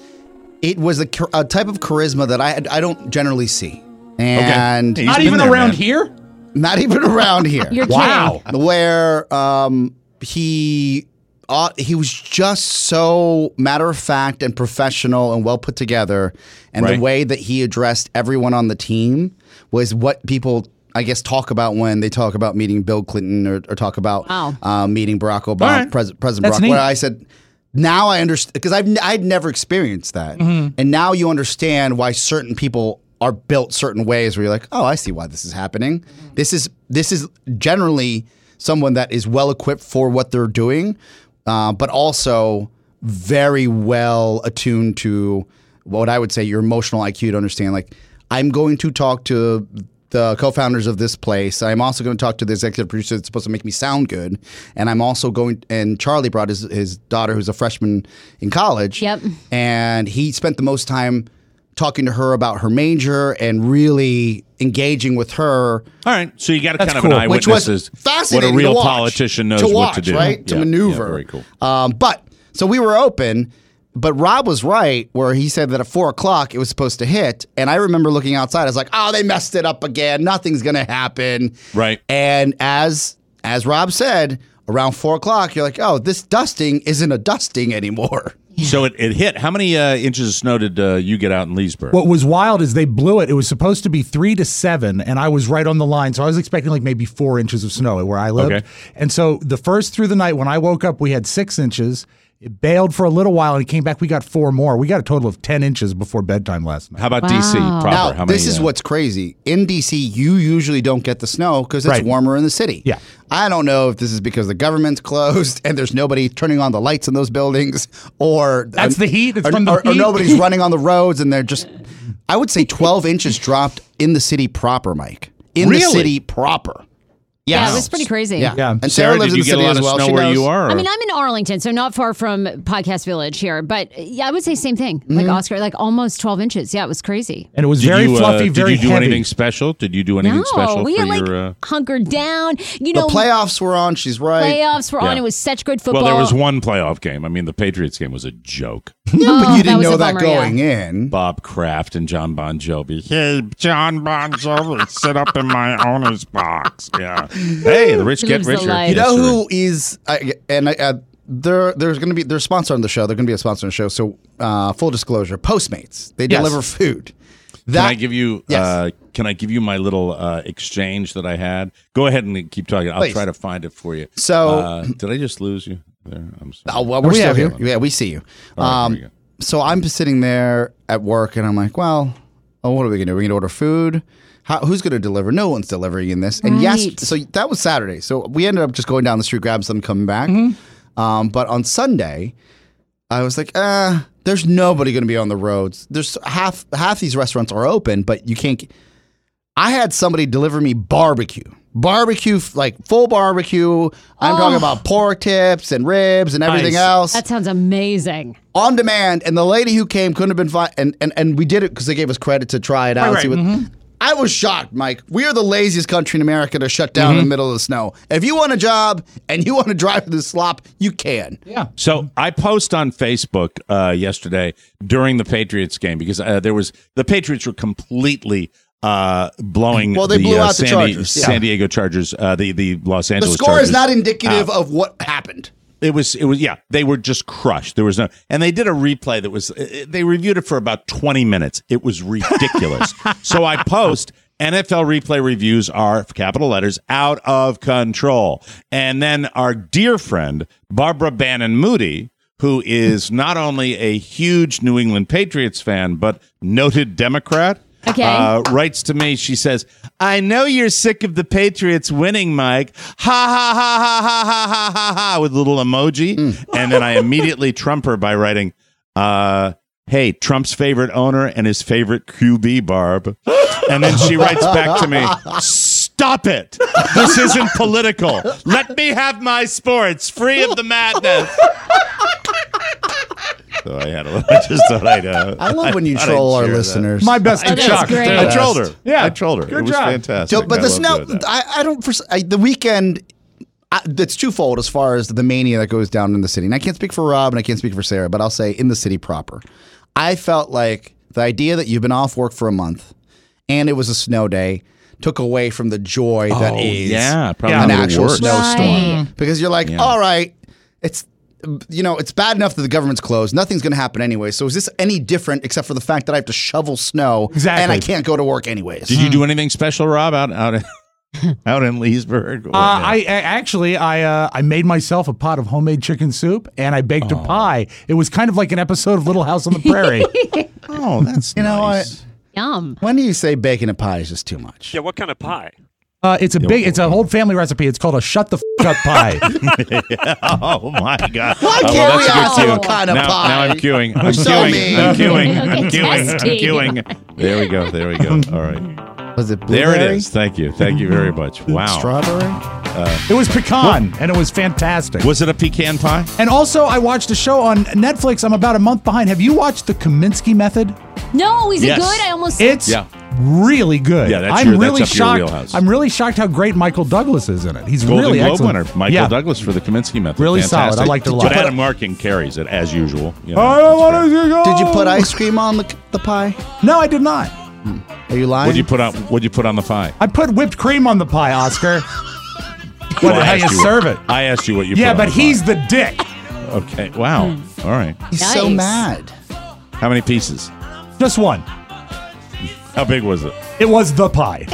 it was a, char- a type of charisma that I I don't generally see, and He's not been even there, around man. here? not even around here. You're Wow. Where um he uh, he was just so matter of fact and professional and well put together, and Right. the way that he addressed everyone on the team was what people, I guess, talk about when they talk about meeting Bill Clinton or, or talk about Wow. uh, meeting Barack All Obama, right. Pres- President That's Barack. neat. Where I said, now I understand, because I've n- I'd never experienced that, Mm-hmm. and now you understand why certain people are built certain ways. Where you're like, oh, I see why this is happening. This is this is generally someone that is well equipped for what they're doing, uh, but also very well attuned to what I would say your emotional I Q to understand. Like, I'm going to talk to the co-founders of this place. I'm also going to talk to the executive producer that's supposed to make me sound good. And I'm also going, and Charlie brought his, his daughter who's a freshman in college. Yep. And he spent the most time talking to her about her major and really engaging with her. All right, so you got a That's kind cool. of an Which eyewitness was as what fascinating a real to watch, politician knows to watch, what to do, right? To Yeah, maneuver. yeah, very cool. Um, but so we were open, but Rob was right where he said that at four o'clock it was supposed to hit, and I remember looking outside. I was like, "Oh, they messed it up again. Nothing's gonna happen." Right. And as as Rob said, around four o'clock, you're like, "Oh, this dusting isn't a dusting anymore." So it, it hit. How many uh, inches of snow did uh, you get out in Leesburg? What was wild is they blew it. It was supposed to be three to seven, and I was right on the line. So I was expecting like maybe four inches of snow where I lived. Okay. And so the first through the night, when I woke up, we had six inches. It bailed for a little while, and it came back. We got four more. We got a total of ten inches before bedtime last night. How about D C Wow. proper? Now, How many, this is uh, what's crazy. In D C, you usually don't get the snow because it's Right. warmer in the city. Yeah. I don't know if this is because the government's closed and there's nobody turning on the lights in those buildings, or That's the heat? It's or, from the or- or heat? nobody's running on the roads and they're just. I would say twelve inches dropped in the city proper, Mike. In the Really? city proper. Yeah, Yes. it was pretty crazy. Yeah. Yeah. And Sarah, Sarah lives did in you the get a city lot as of well. snow She where knows. you are? I or- mean, I'm in Arlington, so not far from Podcast Village here. But yeah, I would say same thing. Mm-hmm. Like Oscar, like almost twelve inches. Yeah, it was crazy. And it was Did very you, uh, fluffy, very Did you do heavy. anything special? Did you do anything No, special we for had like your? Uh... hunkered down. You The know, playoffs were on. She's right. playoffs were on. Yeah. It was such good football. Well, there was one playoff game. I mean, the Patriots game was a joke. Yeah, but Oh, you that didn't was know a that bummer, yeah. going in. Bob Kraft and John Bon Jovi. Hey, John Bon Jovi, sit up in my owner's box. Yeah. Hey, the rich get Lives the richer. life. You Yes, know sir. who is, I, and I, uh, There, there's going to be there's a sponsor on the show. They're going to be a sponsor on the show. So, uh, full disclosure, Postmates. They Yes. deliver food. That, can I give you? Yes. Uh, can I give you my little uh, exchange that I had? Go ahead and keep talking. I'll Please. try to find it for you. So- uh, did I just lose you there? I'm sorry. Oh, well, we're We still have here. you. Yeah, we see you. All right, um, here we go. so I'm just sitting there at work, and I'm like, well, oh, what are we going to do? We're going to order food? How, who's going to deliver? No one's delivering in this. And yes, Right. so that was Saturday. So we ended up just going down the street, grabbing something, coming back. Mm-hmm. Um, but on Sunday, I was like, uh, there's nobody going to be on the roads. There's half half these restaurants are open, but you can't. I had somebody deliver me barbecue. Barbecue, like full barbecue. I'm Oh. talking about pork tips and ribs and everything Nice. else That sounds amazing. on demand. And the lady who came couldn't have been fine. And, and, and we did it because they gave us credit to try it out. Right, see right. what, I was shocked, Mike. We are the laziest country in America to shut down Mm-hmm. in the middle of the snow. If you want a job and you want to drive through the slop, you can. Yeah. So I post on Facebook uh, yesterday during the Patriots game because uh, there was the Patriots were completely uh, blowing. Well, they the, blew uh, out the San, Chargers, yeah. San Diego Chargers. Uh, the the Los The Angeles. score Chargers is not indicative out. of what happened. It was, it was, yeah. They were just crushed. There was no, and they did a replay that was. uh, They reviewed it for about twenty minutes. It was ridiculous. So I post N F L replay reviews are capital letters out of control, and then our dear friend Barbara Bannon Moody, who is not only a huge New England Patriots fan but noted Democrat. Okay. Uh, writes to me. She says, "I know you're sick of the Patriots winning, Mike. Ha ha ha ha ha ha ha ha ha," with a little emoji. And then I immediately trump her by writing, uh, "Hey, Trump's favorite owner and his favorite Q B, Barb." And then she writes back to me, "Stop it. This isn't political. Let me have my sports free of the madness." So I had a little, I just thought I'd. Uh, I love when you thought I'd troll our share that. listeners. My best Oh, to that's Chuck. great. They're I the trolled best. her. Yeah. I trolled her. Good it was job. fantastic. So, but I the love snow, doing that. I, I don't. pers- I, the weekend, I, it's twofold as far as the mania that goes down in the city. And I can't speak for Rob and I can't speak for Sarah, but I'll say in the city proper. I felt like the idea that you've been off work for a month and it was a snow day took away from the joy that Oh, is yeah, probably an a little actual worse. snowstorm. Right. Because you're like, Yeah. all right, it's. You know, it's bad enough that the government's closed. Nothing's going to happen anyway. So is this any different except for the fact that I have to shovel snow Exactly. and I can't go to work anyways? Did you do anything special, Rob, out out out in Leesburg? Or Uh, no? I, I actually I uh, I made myself a pot of homemade chicken soup and I baked Oh. a pie. It was kind of like an episode of Little House on the Prairie. oh, that's You know nice. Yum. When do you say bacon and pie is just too much? Yeah, what kind of pie? Uh, it's a big, it's a whole family recipe. It's called a shut the f- up pie. Oh my God! Why Oh, can't well, we that's a ask good you cue. what kind of now, pie? Now I'm queuing. I'm so queuing. mean. I'm queuing. I'm Okay, queuing. I'm testing. queuing. There we go. There we go. All right. Was it There blueberry? it is. Thank you. Thank you very much. Wow. Strawberry? It was pecan and it was fantastic. Was it a pecan pie? And also, I watched a show on Netflix. I'm about a month behind. Have you watched The Kaminsky Method? No, is Yes. it good? I almost. It's Yeah. really good. Yeah, that's I'm your- that's really up your shocked. wheelhouse. I'm really shocked how great Michael Douglas is in it. He's Golden really Globe excellent. winner, Michael yeah. Douglas for the Kaminsky Method. Really Fantastic. solid. I liked it a lot. But Adam Markin carries it as usual. You know, I don't that's want great. to go. Did you put ice cream on the, the pie? No, I did not. Are you lying? What'd you put on? What'd you put on the pie? I put whipped cream on the pie, Oscar. What, Well, I how asked you you- serve it? I asked you what you. Yeah, put but on the he's pie. the dick. Okay. Wow. All right. He's so Nice. mad. How many pieces? Just one. How big was it? It was the pie.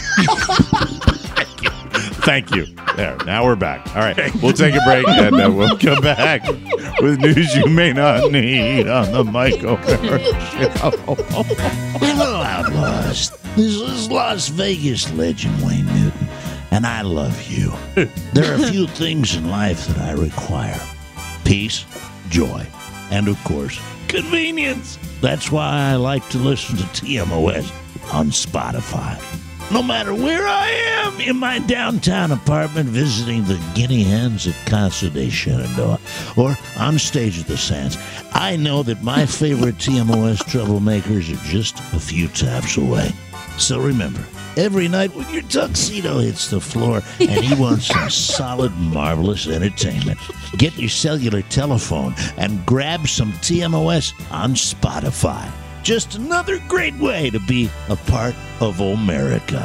Thank you. There. Now we're back. All right. We'll take a break and uh, we'll come back with news you may not need on the Mike O'Mara Show. Hello, outlaws. This is Las Vegas legend Wayne Newton, and I love you. There are a few things in life that I require: peace, joy, and of course, convenience. That's why I like to listen to T M O S on Spotify. No matter where I am, in my downtown apartment visiting the guinea hens at Casa de Shenandoah, or on stage at the Sands, I know that my favorite T M O S troublemakers are just a few taps away. So remember, every night when your tuxedo hits the floor and you want some solid, marvelous entertainment, get your cellular telephone and grab some T M O S on Spotify. Just another great way to be a part of America.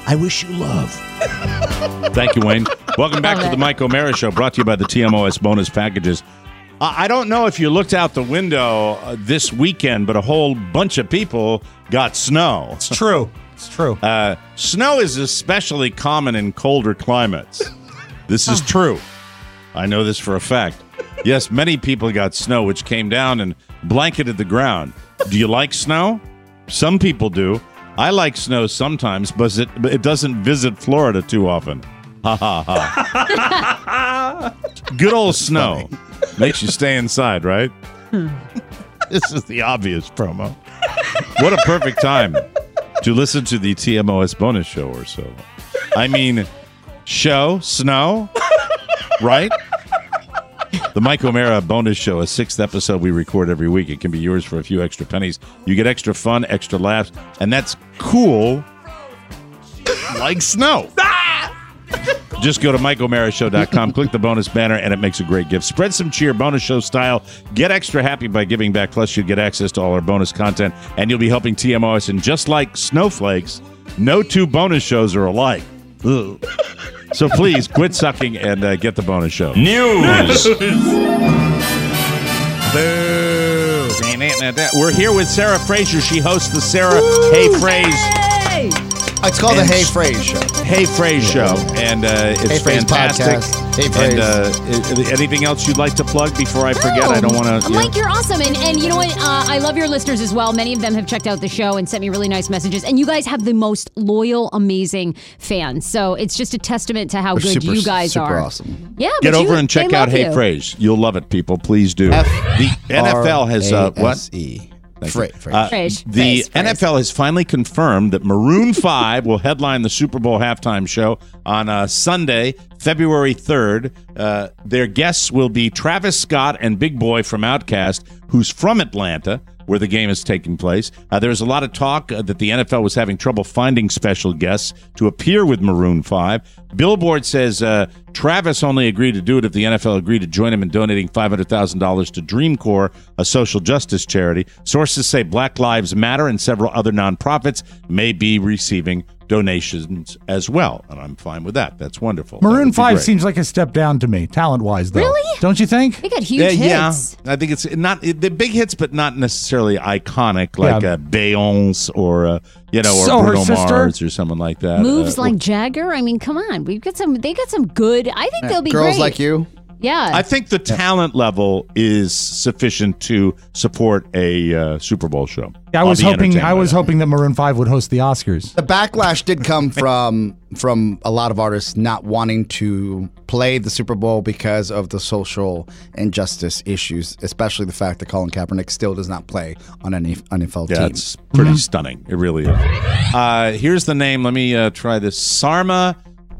I wish you love. Thank you, Wayne. Welcome back to the Mike O'Mara Show, brought to you by the T M O S bonus packages. Uh, I don't know if you looked out the window uh, this weekend, but a whole bunch of people got snow. It's true. It's true. Uh, snow is especially common in colder climates. This is true. I know this for a fact. Yes, many people got snow, which came down and blanketed the ground. Do you like snow? Some people do. I like snow sometimes, but it, it doesn't visit Florida too often. Ha ha ha. Good old snow. Makes you stay inside, right? This is the obvious promo. What a perfect time to listen to the T M O S bonus show or so. I mean, show, snow, right? The Mike O'Mara bonus show, a sixth episode we record every week. It can be yours for a few extra pennies. You get extra fun, extra laughs, and that's cool like snow. Just go to Mike O'Mara Show dot com, click the bonus banner, and it makes a great gift. Spread some cheer, bonus show style. Get extra happy by giving back. Plus, you'll get access to all our bonus content, and you'll be helping T M O S. And just like snowflakes, no two bonus shows are alike. Ugh. So please, quit sucking and uh, get the bonus show. News! Boo! We're here with Sarah Fraser. She hosts the Sarah Hey Phrase. Hey! It's called And the Hey sh- Phrase Show. Hey Phrase Show, and uh, it's Hey Phrase fantastic. podcast. Hey Phrase. And uh, i- anything else you'd like to plug before I forget? No. I don't want to. Mike, you're awesome. And, and you know what? Uh, I love your listeners as well. Many of them have checked out the show and sent me really nice messages. And you guys have the most loyal, amazing fans. So it's just a testament to how They're good super, you guys super are. awesome. Yeah, Get but over you- and check they out love Hey you. Phrase. You'll love it, people. Please do. F The N F L has uh, R A S E. what? Thank Fra- you. phrase. Uh, Phrase, the phrase, N F L has finally confirmed that Maroon five will headline the Super Bowl halftime show on uh, Sunday, February third. Uh, their guests will be Travis Scott and Big Boy from Outkast, who's from Atlanta, where the game is taking place. Uh, there's a lot of talk uh, that the N F L was having trouble finding special guests to appear with Maroon five. Billboard says uh, Travis only agreed to do it if the N F L agreed to join him in donating five hundred thousand dollars to Dream Corps, a social justice charity. Sources say Black Lives Matter and several other nonprofits may be receiving donations as well, and I'm fine with that. That's wonderful. That Maroon would be five great. seems like a step down to me, talent-wise, though. Really? Don't you think? They got huge Yeah, hits. yeah, I think it's not the big hits, but not necessarily iconic, like Yeah. uh, Beyonce or uh, you know, or So her Bruno sister? Mars or someone like that. Moves Uh, like Jagger. I mean, come on. We've got some. They got some good. I think they'll be Girls great. Like You. Yeah. I think the talent level is sufficient to support a uh, Super Bowl show. I I'll was be hoping. entertained I by was that. hoping that Maroon five would host the Oscars. The backlash did come from from a lot of artists not wanting to play the Super Bowl because of the social injustice issues, especially the fact that Colin Kaepernick still does not play on any N F L Yeah, team. it's pretty stunning. It really is. Uh, here's the name. Let me uh, try this. Sarma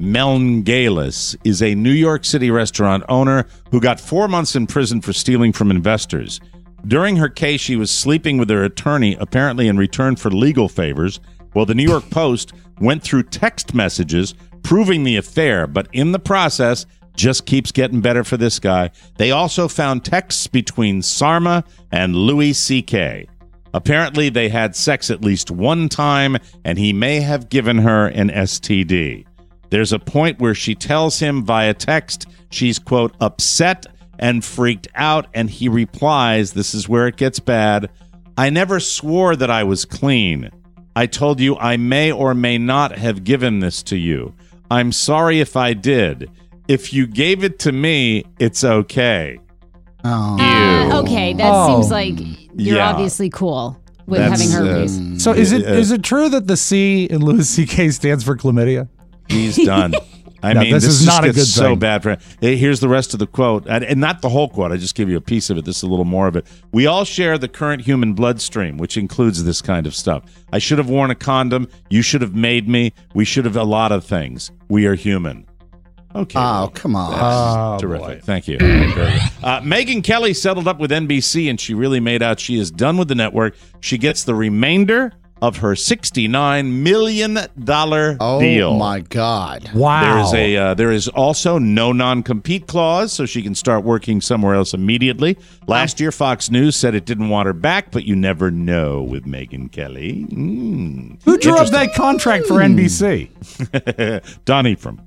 Melngalis is a New York City restaurant owner who got four months in prison for stealing from investors. During her case, she was sleeping with her attorney, apparently in return for legal favors. Well, the New York Post went through text messages proving the affair, but in the process, just keeps getting better for this guy. They also found texts between Sarma and Louis C K. Apparently, they had sex at least one time, and he may have given her an S T D. There's a point where she tells him via text she's, quote, upset and freaked out, and he replies, this is where it gets bad, I never swore that I was clean. I told you I may or may not have given this to you. I'm sorry if I did. If you gave it to me, it's okay. Oh. Uh, okay, that Oh. seems like you're Yeah. obviously cool with That's, having her uh, abuse. So is it Uh, is it true that the C in Louis C K stands for chlamydia? He's done. I No, mean, this this, is just not a gets good so thing. bad for him. Hey, here's the rest of the quote, and, and not the whole quote. I just give you a piece of it. This is a little more of it. We all share the current human bloodstream, which includes this kind of stuff. I should have worn a condom. You should have made me. We should have a lot of things. We are human. Okay. Oh, well, come on. that's Oh, terrific. boy. Thank you. Very good. Uh, Megyn Kelly settled up with N B C, and she really made out she is done with the network. She gets the remainder of her sixty-nine million dollars Oh, deal. my God. Wow. There is a uh, there is also no non-compete clause, so she can start working somewhere else immediately. Last year, Fox News said it didn't want her back, but you never know with Megyn Kelly. Mm. Who drew up that contract for N B C? Don Ephraim.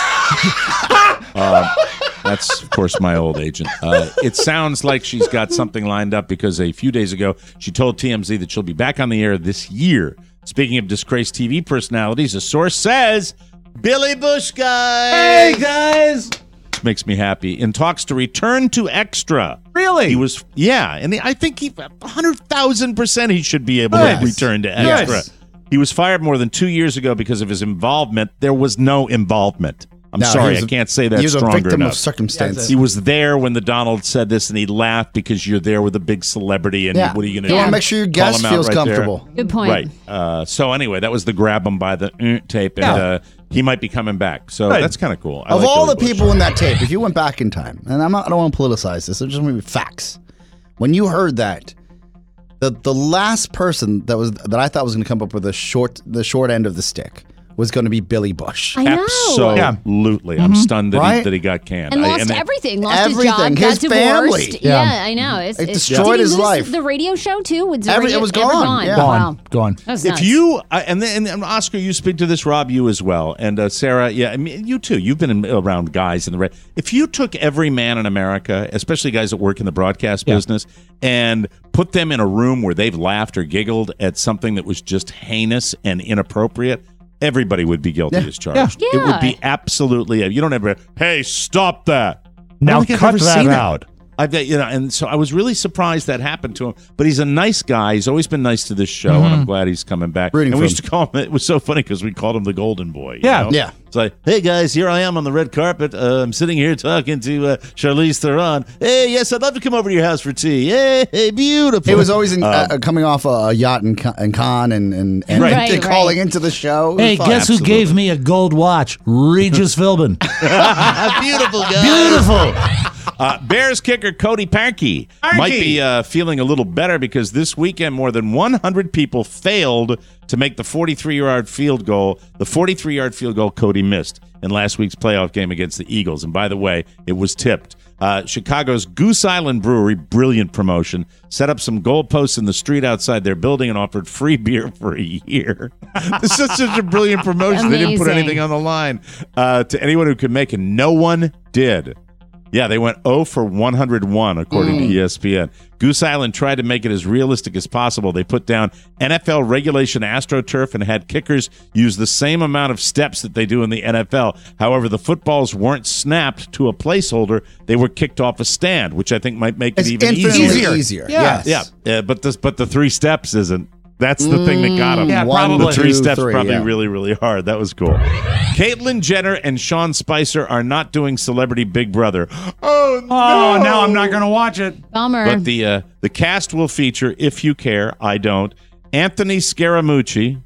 uh, that's, of course, my old agent. Uh, it sounds like she's got something lined up because a few days ago, she told T M Z that she'll be back on the air this year. Speaking of disgraced T V personalities, a source says, Billy Bush, guys! Hey, guys! Which makes me happy. In talks to return to Extra. Really? He was, yeah, and I think he, one hundred thousand percent he should be able Yes. to return to Extra. Yes. He was fired more than two years ago because of his involvement. There was no involvement. I'm No, sorry, he was I a- can't say that he was a stronger victim enough. of circumstance. He was there when the Donald said this, and he laughed because you're there with a big celebrity, and Yeah. what are you going to You do? wanna make sure your Call guest him out feels right there? comfortable. Good point. Right. Uh, so anyway, that was the grab him by the uh, tape, and Yeah. uh, he might be coming back. So Right. that's kind of cool. I Of like all Billy the Bush. people in that tape, if you went back in time, and I'm not, I don't want to politicize this, it's just maybe facts. When you heard that, the the last person that was that I thought was going to come up with the short the short end of the stick was going to be Billy Bush. I know. Absolutely. I'm stunned that, he, Right? that he got canned. And I- lost and everything. Lost Everything. his job, His got family. divorced. Yeah. Yeah, I know. It's, It it's- destroyed did he his lose life. The radio show too. Was the Every- radio it was ever gone. gone? Yeah. Gone. Wow. Gone. That was If nuts. you uh, and then and Oscar, you speak to this, Rob, you as well, and uh, Sarah, yeah, I mean, you too. You've been in, around guys in the red. If you took every man in America, especially guys that work in the broadcast Yeah. business, and put them in a room where they've laughed or giggled at something that was just heinous and inappropriate, everybody would be guilty Yeah. as charged. Yeah. It would be absolutely. You don't ever. Hey, stop that! I Now don't think I've cut ever that seen it. out. I bet you know, and so I was really surprised that happened to him. But he's a nice guy. He's always been nice to this show, and I'm glad he's coming back. Rooting and for we used him. to call him. It was so funny because we called him the Golden Boy. you Yeah. know? Yeah. It's like, hey guys, here I am on the red carpet. Uh, I'm sitting here talking to uh, Charlize Theron. Hey, yes, I'd love to come over to your house for tea. Hey, hey beautiful. He was always in, Um, uh, coming off a, a yacht in, Con- in Cannes and, and, and Right. Right, calling right. into the show. It was Hey, fun. guess who Absolutely. gave me a gold watch? Regis Philbin. beautiful guy. Beautiful. Uh, Bears kicker Cody Parkey might be uh, feeling a little better because this weekend more than one hundred people failed to make the forty-three-yard field goal. The forty-three-yard field goal Cody missed in last week's playoff game against the Eagles. And by the way, it was tipped. Uh, Chicago's Goose Island Brewery, brilliant promotion, set up some goalposts in the street outside their building and offered free beer for a year. This is such a brilliant promotion. They didn't put Amazing. anything on the line uh, to anyone who could make it. No one did. Yeah, they went zero for one hundred one, according to E S P N. Goose Island tried to make it as realistic as possible. They put down N F L regulation AstroTurf and had kickers use the same amount of steps that they do in the N F L. However, the footballs weren't snapped to a placeholder. They were kicked off a stand, which I think might make It's it even infinitely easier. easier. Yeah. Yes. Yeah, uh, but, this, but the three steps isn't. That's the thing that got him. Yeah, One, probably. The three two, steps three, probably yeah. really, really hard. That was cool. Caitlyn Jenner and Sean Spicer are not doing Celebrity Big Brother. Oh, no. Oh, now I'm not going to watch it. Bummer. But the uh, the cast will feature, if you care, I don't, Anthony Scaramucci.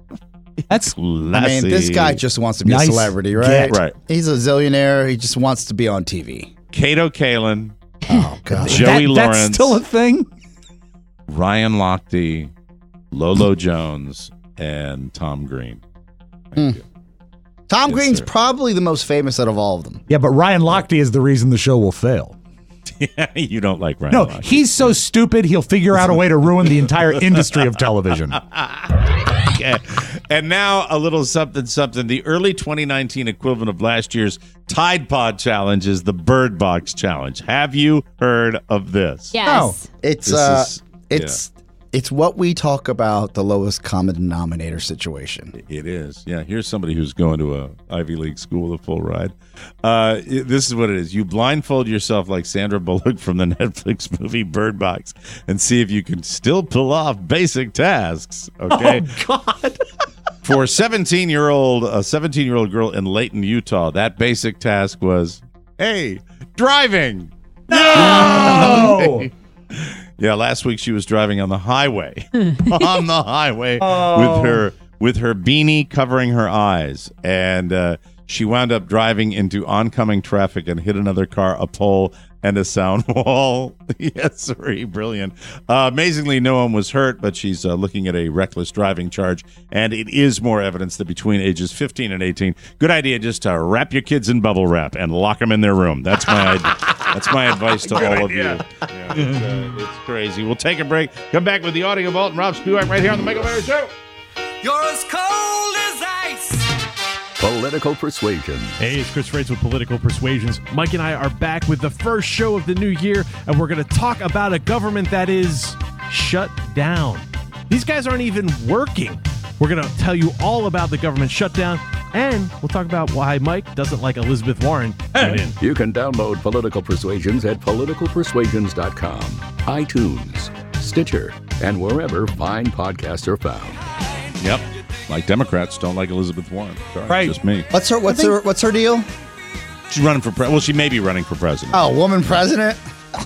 That's I mean, this guy just wants to be Nice a celebrity, right? get. Right. He's a zillionaire. He just wants to be on T V. Kato Kalin, Oh, God. Joey that, Lawrence, That's still a thing. Ryan Lochte, Lolo Jones, and Tom Green. Thank you. Tom Yes, Green's sir. probably the most famous out of all of them. Yeah, but Ryan Lochte is the reason the show will fail. You don't like Ryan No, Lochte. he's so stupid he'll figure out a way to ruin the entire industry of television. Okay. And now a little something, something. The early twenty nineteen equivalent of last year's Tide Pod Challenge is the Bird Box Challenge. Have you heard of this? yes. It's This uh, is- it's it's what we talk about the lowest common denominator situation. It is. Yeah, here's somebody who's going to a Ivy League school with a full ride. Uh, it- this is what it is. You blindfold yourself like Sandra Bullock from the Netflix movie Bird Box and see if you can still pull off basic tasks. Okay? Oh, God. For a seventeen-year-old, a seventeen-year-old girl in Layton, Utah, that basic task was, hey, driving. No! Yeah, last week she was driving on the highway, on the highway Oh. with her with her beanie covering her eyes, and uh, She wound up driving into oncoming traffic and hit another car, a pole, and a sound wall. Yes, sir. Brilliant. Uh, amazingly, no one was hurt, but she's uh, looking at a reckless driving charge, and it is more evidence that between ages fifteen and eighteen, good idea just to wrap your kids in bubble wrap and lock them in their room. That's my that's my advice to all idea. of you. Yeah, it's, uh, it's crazy. We'll take a break. Come back with the Audio Vault and Rob Spivak right here on the Michael Mara Show. You're as cold as ice. Political Persuasion. Hey, it's Chris Frates with Political Persuasions. Mike and I are back with the first show of the new year, and we're going to talk about a government that is shut down. These guys aren't even working. We're going to tell you all about the government shutdown, and we'll talk about why Mike doesn't like Elizabeth Warren. Tune in. You can download Political Persuasions at political persuasions dot com, iTunes, Stitcher, and wherever fine podcasts are found. Yep. Like Democrats don't like Elizabeth Warren. Sorry, Right. just me. What's her What's her What's her deal? She's running for pre- well, she may be running for president. Oh, woman president.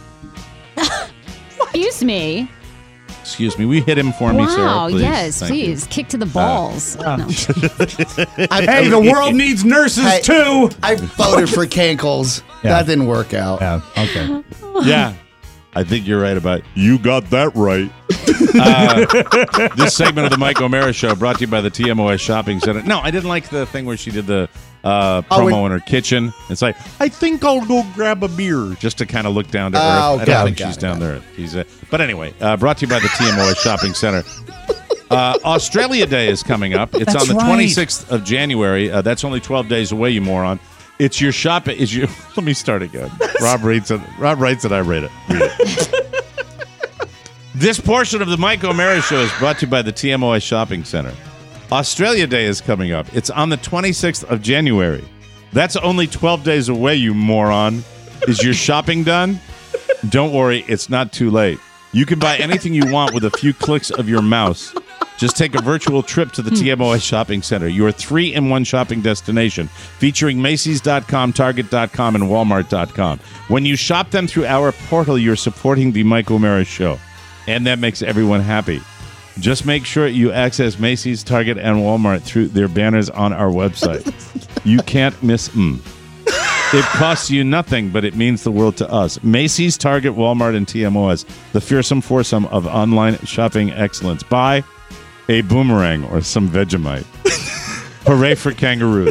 Excuse me. Excuse me. We hit him for me, Sarah. Wow, Please. yes, Thank you. please. Kick to the balls. Uh, No. Hey, the world needs nurses Hey, too. I voted for Cankles. Yeah. That didn't work out. Yeah. Okay. Yeah. I think you're right about you got that right. Uh, this segment of the Mike O'Mara Show brought to you by the T M O S Shopping Center. No, I didn't like the thing where she did the uh, Oh, promo when- in her kitchen. It's like, I think I'll go grab a beer just to kind of look down to earth. Oh, I don't got it, think got she's it, down got there. She's, uh, but anyway, uh, brought to you by the T M O S Shopping Center. Uh, Australia Day is coming up. It's That's on the right. twenty-sixth of January. Uh, that's only twelve days away, you moron. It's your shop. Is your. Let me start again. Rob reads it. Rob writes it. I read it. Read it. This portion of the Mike O'Mara Show is brought to you by the T M O S Shopping Center. Australia Day is coming up. It's on the twenty-sixth of January. That's only twelve days away, you moron. Is your shopping done? Don't worry, it's not too late. You can buy anything you want with a few clicks of your mouse. Just take a virtual trip to the T M O S Shopping Center, your three-in-one shopping destination, featuring Macy's dot com, Target dot com, and Walmart dot com. When you shop them through our portal, you're supporting the Mike O'Mara Show, and that makes everyone happy. Just make sure you access Macy's, Target, and Walmart through their banners on our website. You can't miss them. It costs you nothing, but it means the world to us. Macy's, Target, Walmart, and T M O S, the fearsome foursome of online shopping excellence. Buy a boomerang or some Vegemite. Hooray for kangaroos.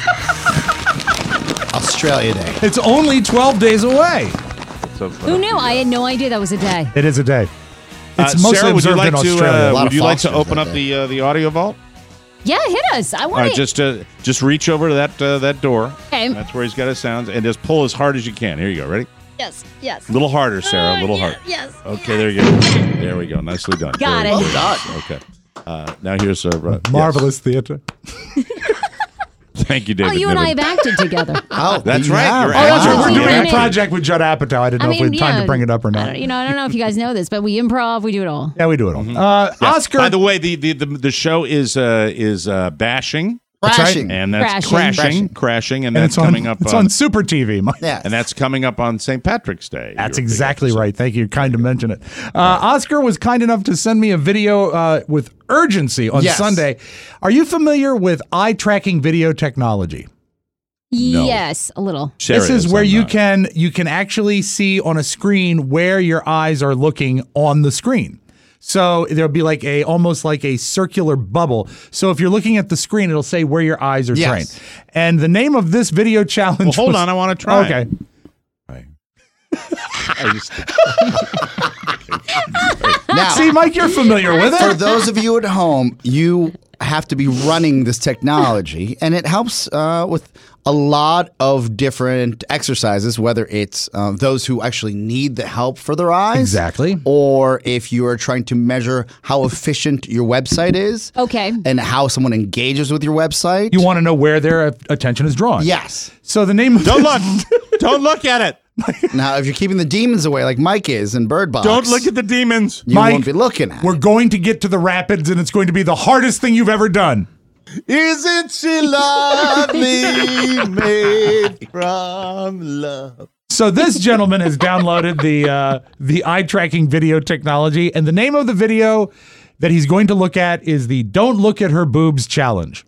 Australia Day. It's only twelve days away. So, Who knew? I had no idea that was a day. It is a day. It's Uh, mostly Sarah, would you observed like in to, Australia. uh, A lot would of you like to Foxes open that up day. the uh, the audio vault? Yeah, hit us. I All want right, to. just uh, just reach over to that uh, that door. Okay. That's where he's got his sounds, and just pull as hard as you can. Here you go. Ready? Yes, yes. A little harder, Sarah. A little yeah, harder. yes, Okay, there you go. There we go. Nicely done. Got Very it. good. Well done. Okay. Uh, now here's a uh, Marvelous theater. yes. Thank you, David. Oh, you and I Niven. have acted together. Oh, That's you right. have. You're Oh, that's right. Wow. We're doing Yeah. a project with Judd Apatow. I didn't know I if we mean, had time yeah, to bring it up or I not. don't, you know, I don't know if you guys know this, but we improv, we do it all. Yeah, we do it all. Uh, Yeah. Oscar. By the way, the the the, the show is uh, is uh, bashing, Crashing. and that's Crashing. crashing, Crashing. crashing, and, and that's it's on, coming up. it's on, on Super T V. Mike. Yeah. and that's coming up on Saint Patrick's Day. That's Your big exactly episode. right. Thank you. Kind to mention it. Uh, Oscar was kind enough to send me a video uh, with urgency on Yes. Sunday. Are you familiar with eye tracking video technology? No. Yes, a little. Sarah This is where I'm you not. can you can actually see on a screen where your eyes are looking on the screen. So there'll be like a almost like a circular bubble. So if you're looking at the screen, it'll say where your eyes are Yes. trained. And the name of this video challenge. Well, hold was- on, I want to try. Okay. I just, Now, See, Mike, you're familiar with for it. those of you at home, you have to be running this technology, and it helps uh, with a lot of different exercises, whether it's uh, those who actually need the help for their eyes. Exactly. Or if you are trying to measure how efficient your website is. Okay. And how someone engages with your website. You want to know where their attention is drawn. Yes. So the name of don't look. Don't look at it. Now, if you're keeping the demons away like Mike is in Bird Box. Don't look at the demons. You Mike, won't be looking at We're it. going to get to the rapids, and it's going to be the hardest thing you've ever done. Isn't she lovely, made from love? So this gentleman has downloaded the uh, the eye tracking video technology, and the name of the video that he's going to look at is the "Don't Look at Her Boobs" challenge.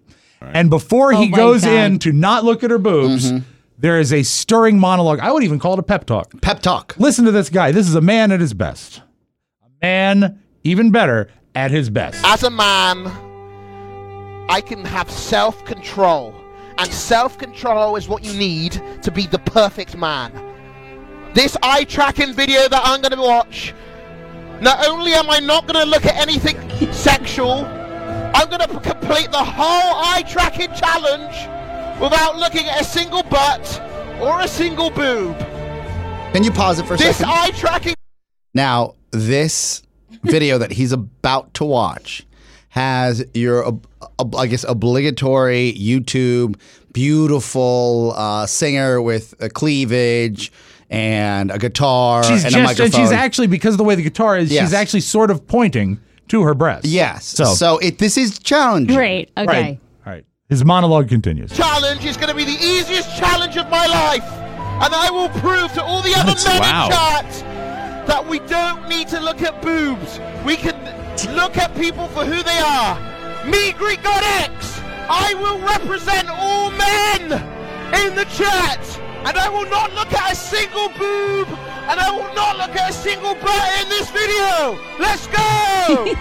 And before Oh he my goes God. in to not look at her boobs, there is a stirring monologue. I would even call it a pep talk. Pep talk. Listen to this guy. This is a man at his best. A man, even better, at his best. As a man, I can have self-control. And self-control is what you need to be the perfect man. This eye-tracking video that I'm going to watch, not only am I not going to look at anything sexual, I'm going to complete the whole eye-tracking challenge without looking at a single butt or a single boob. Can you pause it for a This second? eye-tracking... Now, this video that he's about to watch has your, ob- ob- I guess, obligatory YouTube beautiful uh, singer with a cleavage and a guitar She's and a just, microphone. and she's actually, because of the way the guitar is, Yes. she's actually sort of pointing to her breast. Yes. So, So, it, this is challenging. Great. Okay. Right. All right. His monologue continues. challenge is going to be the easiest challenge of my life. And I will prove to all the other That's- men wow. in chat that we don't need to look at boobs. We can look at people for who they are. Me, Greek God X, I will represent all men in the chat. And I will not look at a single boob. And I will not look at a single butt in this video. Let's go.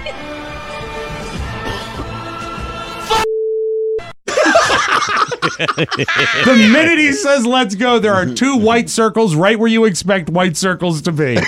The minute he says let's go, there are two white circles right where you expect white circles to be.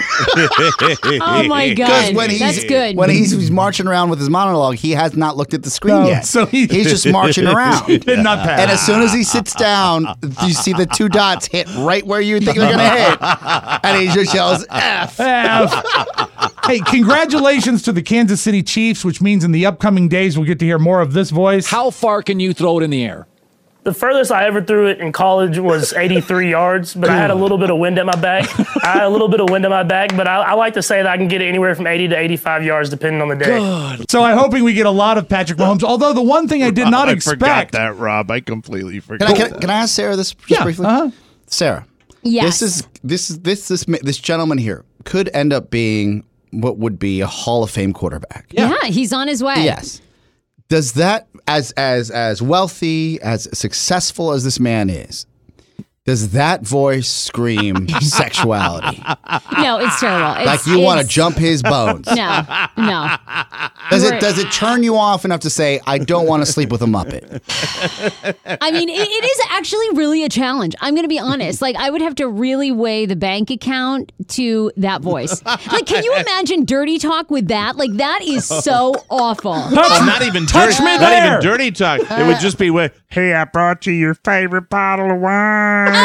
Oh my Because God. when he's, That's good. When he's, he's marching around with his monologue, he has not looked at the screen No, yet. so he- he's just marching around. He did not pass. And as soon as he sits down, you see the two dots hit right where you think they're going to hit. And he just yells, F. F. Hey, congratulations to the Kansas City Chiefs, which means in the upcoming days we'll get to hear more of this voice. How far can you throw it in the air? The furthest I ever threw it in college was eighty-three yards, but I had a little bit of wind at my back. I had a little bit of wind at my back, but I, I like to say that I can get it anywhere from eighty to eighty-five yards depending on the day. So I'm hoping we get a lot of Patrick Mahomes. Although the one thing I did not I expect. forgot that, Rob. I completely Can forgot I, can, I, that. can I ask Sarah this just Yeah, briefly? uh-huh. Sarah. Yes. This is this is this this this gentleman here could end up being what would be a Hall of Fame quarterback. Yeah, he's on his way. Yes. Does that as as as wealthy, as successful as this man is, does that voice scream sexuality? No, it's terrible. It's, Like you want to it's- jump his bones? No, no. Does We're- it does it turn you off enough to say I don't want to sleep with a Muppet? I mean, it, it is actually really a challenge. I'm going to be honest. Like, I would have to really weigh the bank account to that voice. Like, can you imagine dirty talk with that? Like, that is so awful. Oh, not even touch dirty, me not there. even dirty talk. It would just be with, "Hey, I brought you your favorite bottle of wine."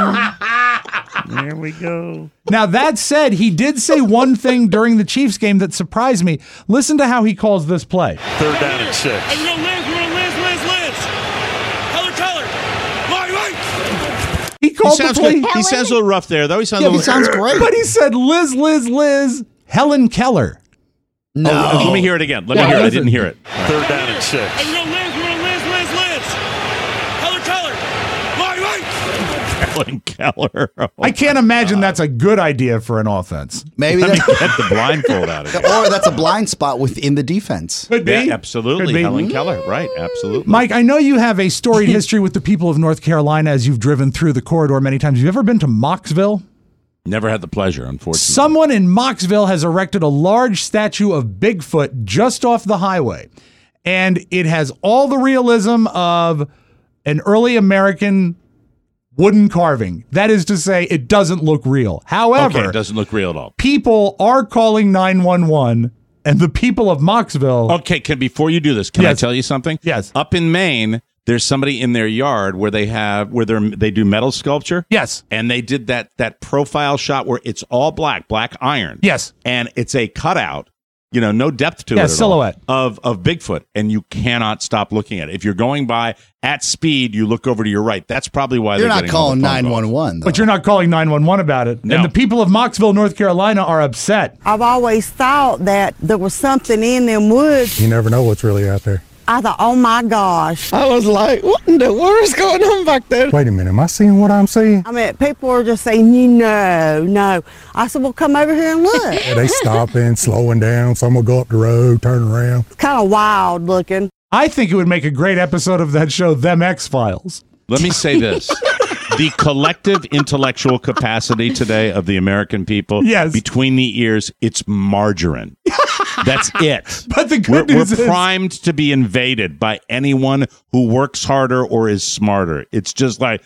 There we go. Now, that said, he did say one thing during the Chiefs game that surprised me. Listen to how he calls this play. Third down and six. Hey, we're gonna Liz, we're gonna Liz, Liz, Liz. Heller, Keller. Right, right. He He called the sounds play. good. He sounds a little rough there, though. He sounds. Yeah, a he little, sounds great. But he said Liz, Liz, Liz, Helen Keller. No. Oh, let me hear it again. Let me Yeah, hear it. I listen. didn't hear it. Third down and six. Hey, we're gonna Liz, we're gonna Liz, Liz, Liz. Heller, Keller. Right, right. Helen Keller. Oh, I can't imagine that's a good idea for an offense. Maybe Let me that, get the blindfold out of it. or that's a blind spot within the defense. Could be. Yeah, Could absolutely. be. Helen Keller. Right. Absolutely. Mike, I know you have a storied history with the people of North Carolina as you've driven through the corridor many times. Have you ever been to Mocksville? Never had the pleasure, unfortunately. Someone in Mocksville has erected a large statue of Bigfoot just off the highway. And it has all the realism of an early American wooden carving. That is to say, it doesn't look real. However, Okay, it doesn't look real at all. people are calling nine one one, and the people of Mocksville. Okay, can before you do this, can Yes. I tell you something? Yes. Up in Maine, there's somebody in their yard where they have where they they do metal sculpture. Yes. And they did that that profile shot where it's all black, black iron. Yes. And it's a cutout, you know, no depth to Yeah, it at silhouette. all, of of Bigfoot, and you cannot stop looking at it. If you're going by at speed, you look over to your right. That's probably why You're they're not getting all the calling phone calls. nine one one, though. But you're not calling nine one one about it. No. And the people of Mocksville, North Carolina are upset. I've always thought that there was something in them woods. You never know what's really out there. I thought, oh my gosh. I was like, what in the world is going on back there? Wait a minute, am I seeing what I'm seeing? I mean, people are just saying, no, no. I said, well, come over here and look. Yeah, they stopping, slowing down. Some will go up the road, turn around. It's kind of wild looking. I think it would make a great episode of that show, Them X-Files. Let me say this. The collective intellectual capacity today of the American people, yes. between the ears, it's margarine. That's it. But the good we're, news we're is, primed to be invaded by anyone who works harder or is smarter. It's just like,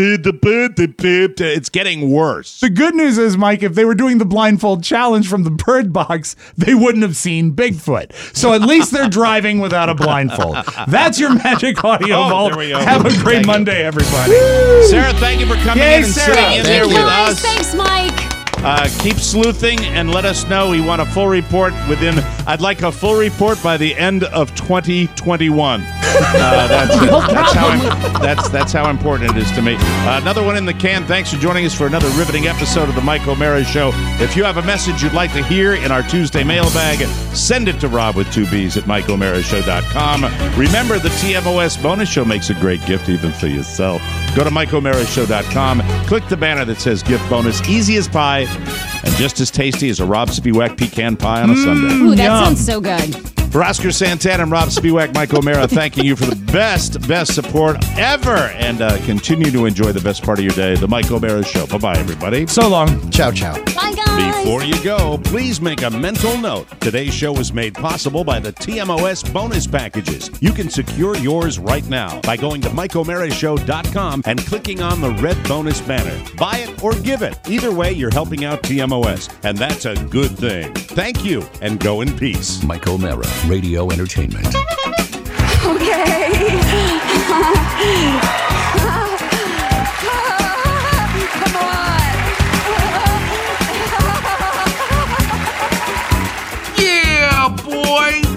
it's getting worse. The good news is, Mike, if they were doing the blindfold challenge from the Bird Box, they wouldn't have seen Bigfoot. So at least they're driving without a blindfold. That's your magic audio Oh, vault. there we go. Have a great Thank Monday, everybody. Sarah, thank you for coming Yay, in and Sarah. sitting in Thank there you. with Guys, us. thanks, Mike. Uh, keep sleuthing and let us know. We want a full report within, I'd like a full report by the end of twenty twenty-one. Uh, that's, it. that's, how im- that's, that's how important it is to me. Uh, another one in the can. Thanks for joining us for another riveting episode of The Mike O'Mara Show. If you have a message you'd like to hear in our Tuesday mailbag, send it to Rob with two B's at Mike O'Mara Show dot com. Remember, the T M O S bonus show makes a great gift even for yourself. Go to Mike O'Mara Show dot com, click the banner that says gift bonus. Easy as pie. And just as tasty as a Rob Spiewak pecan pie on a Sunday. Ooh, that sounds so good. For Oscar Santana and Rob Spiewak, Mike O'Mara, thanking you for the best, best support ever. And uh, continue to enjoy the best part of your day, The Mike O'Mara Show. Bye-bye, everybody. So long. Ciao, ciao. Bye, guys. Before you go, please make a mental note. Today's show was made possible by the T M O S bonus packages. You can secure yours right now by going to Mike O'Mara Show dot com and clicking on the red bonus banner. Buy it or give it. Either way, you're helping out T M O S, and that's a good thing. Thank you, and go in peace. Mike O'Mara, Radio Entertainment. Okay. Come on. Yeah, boy.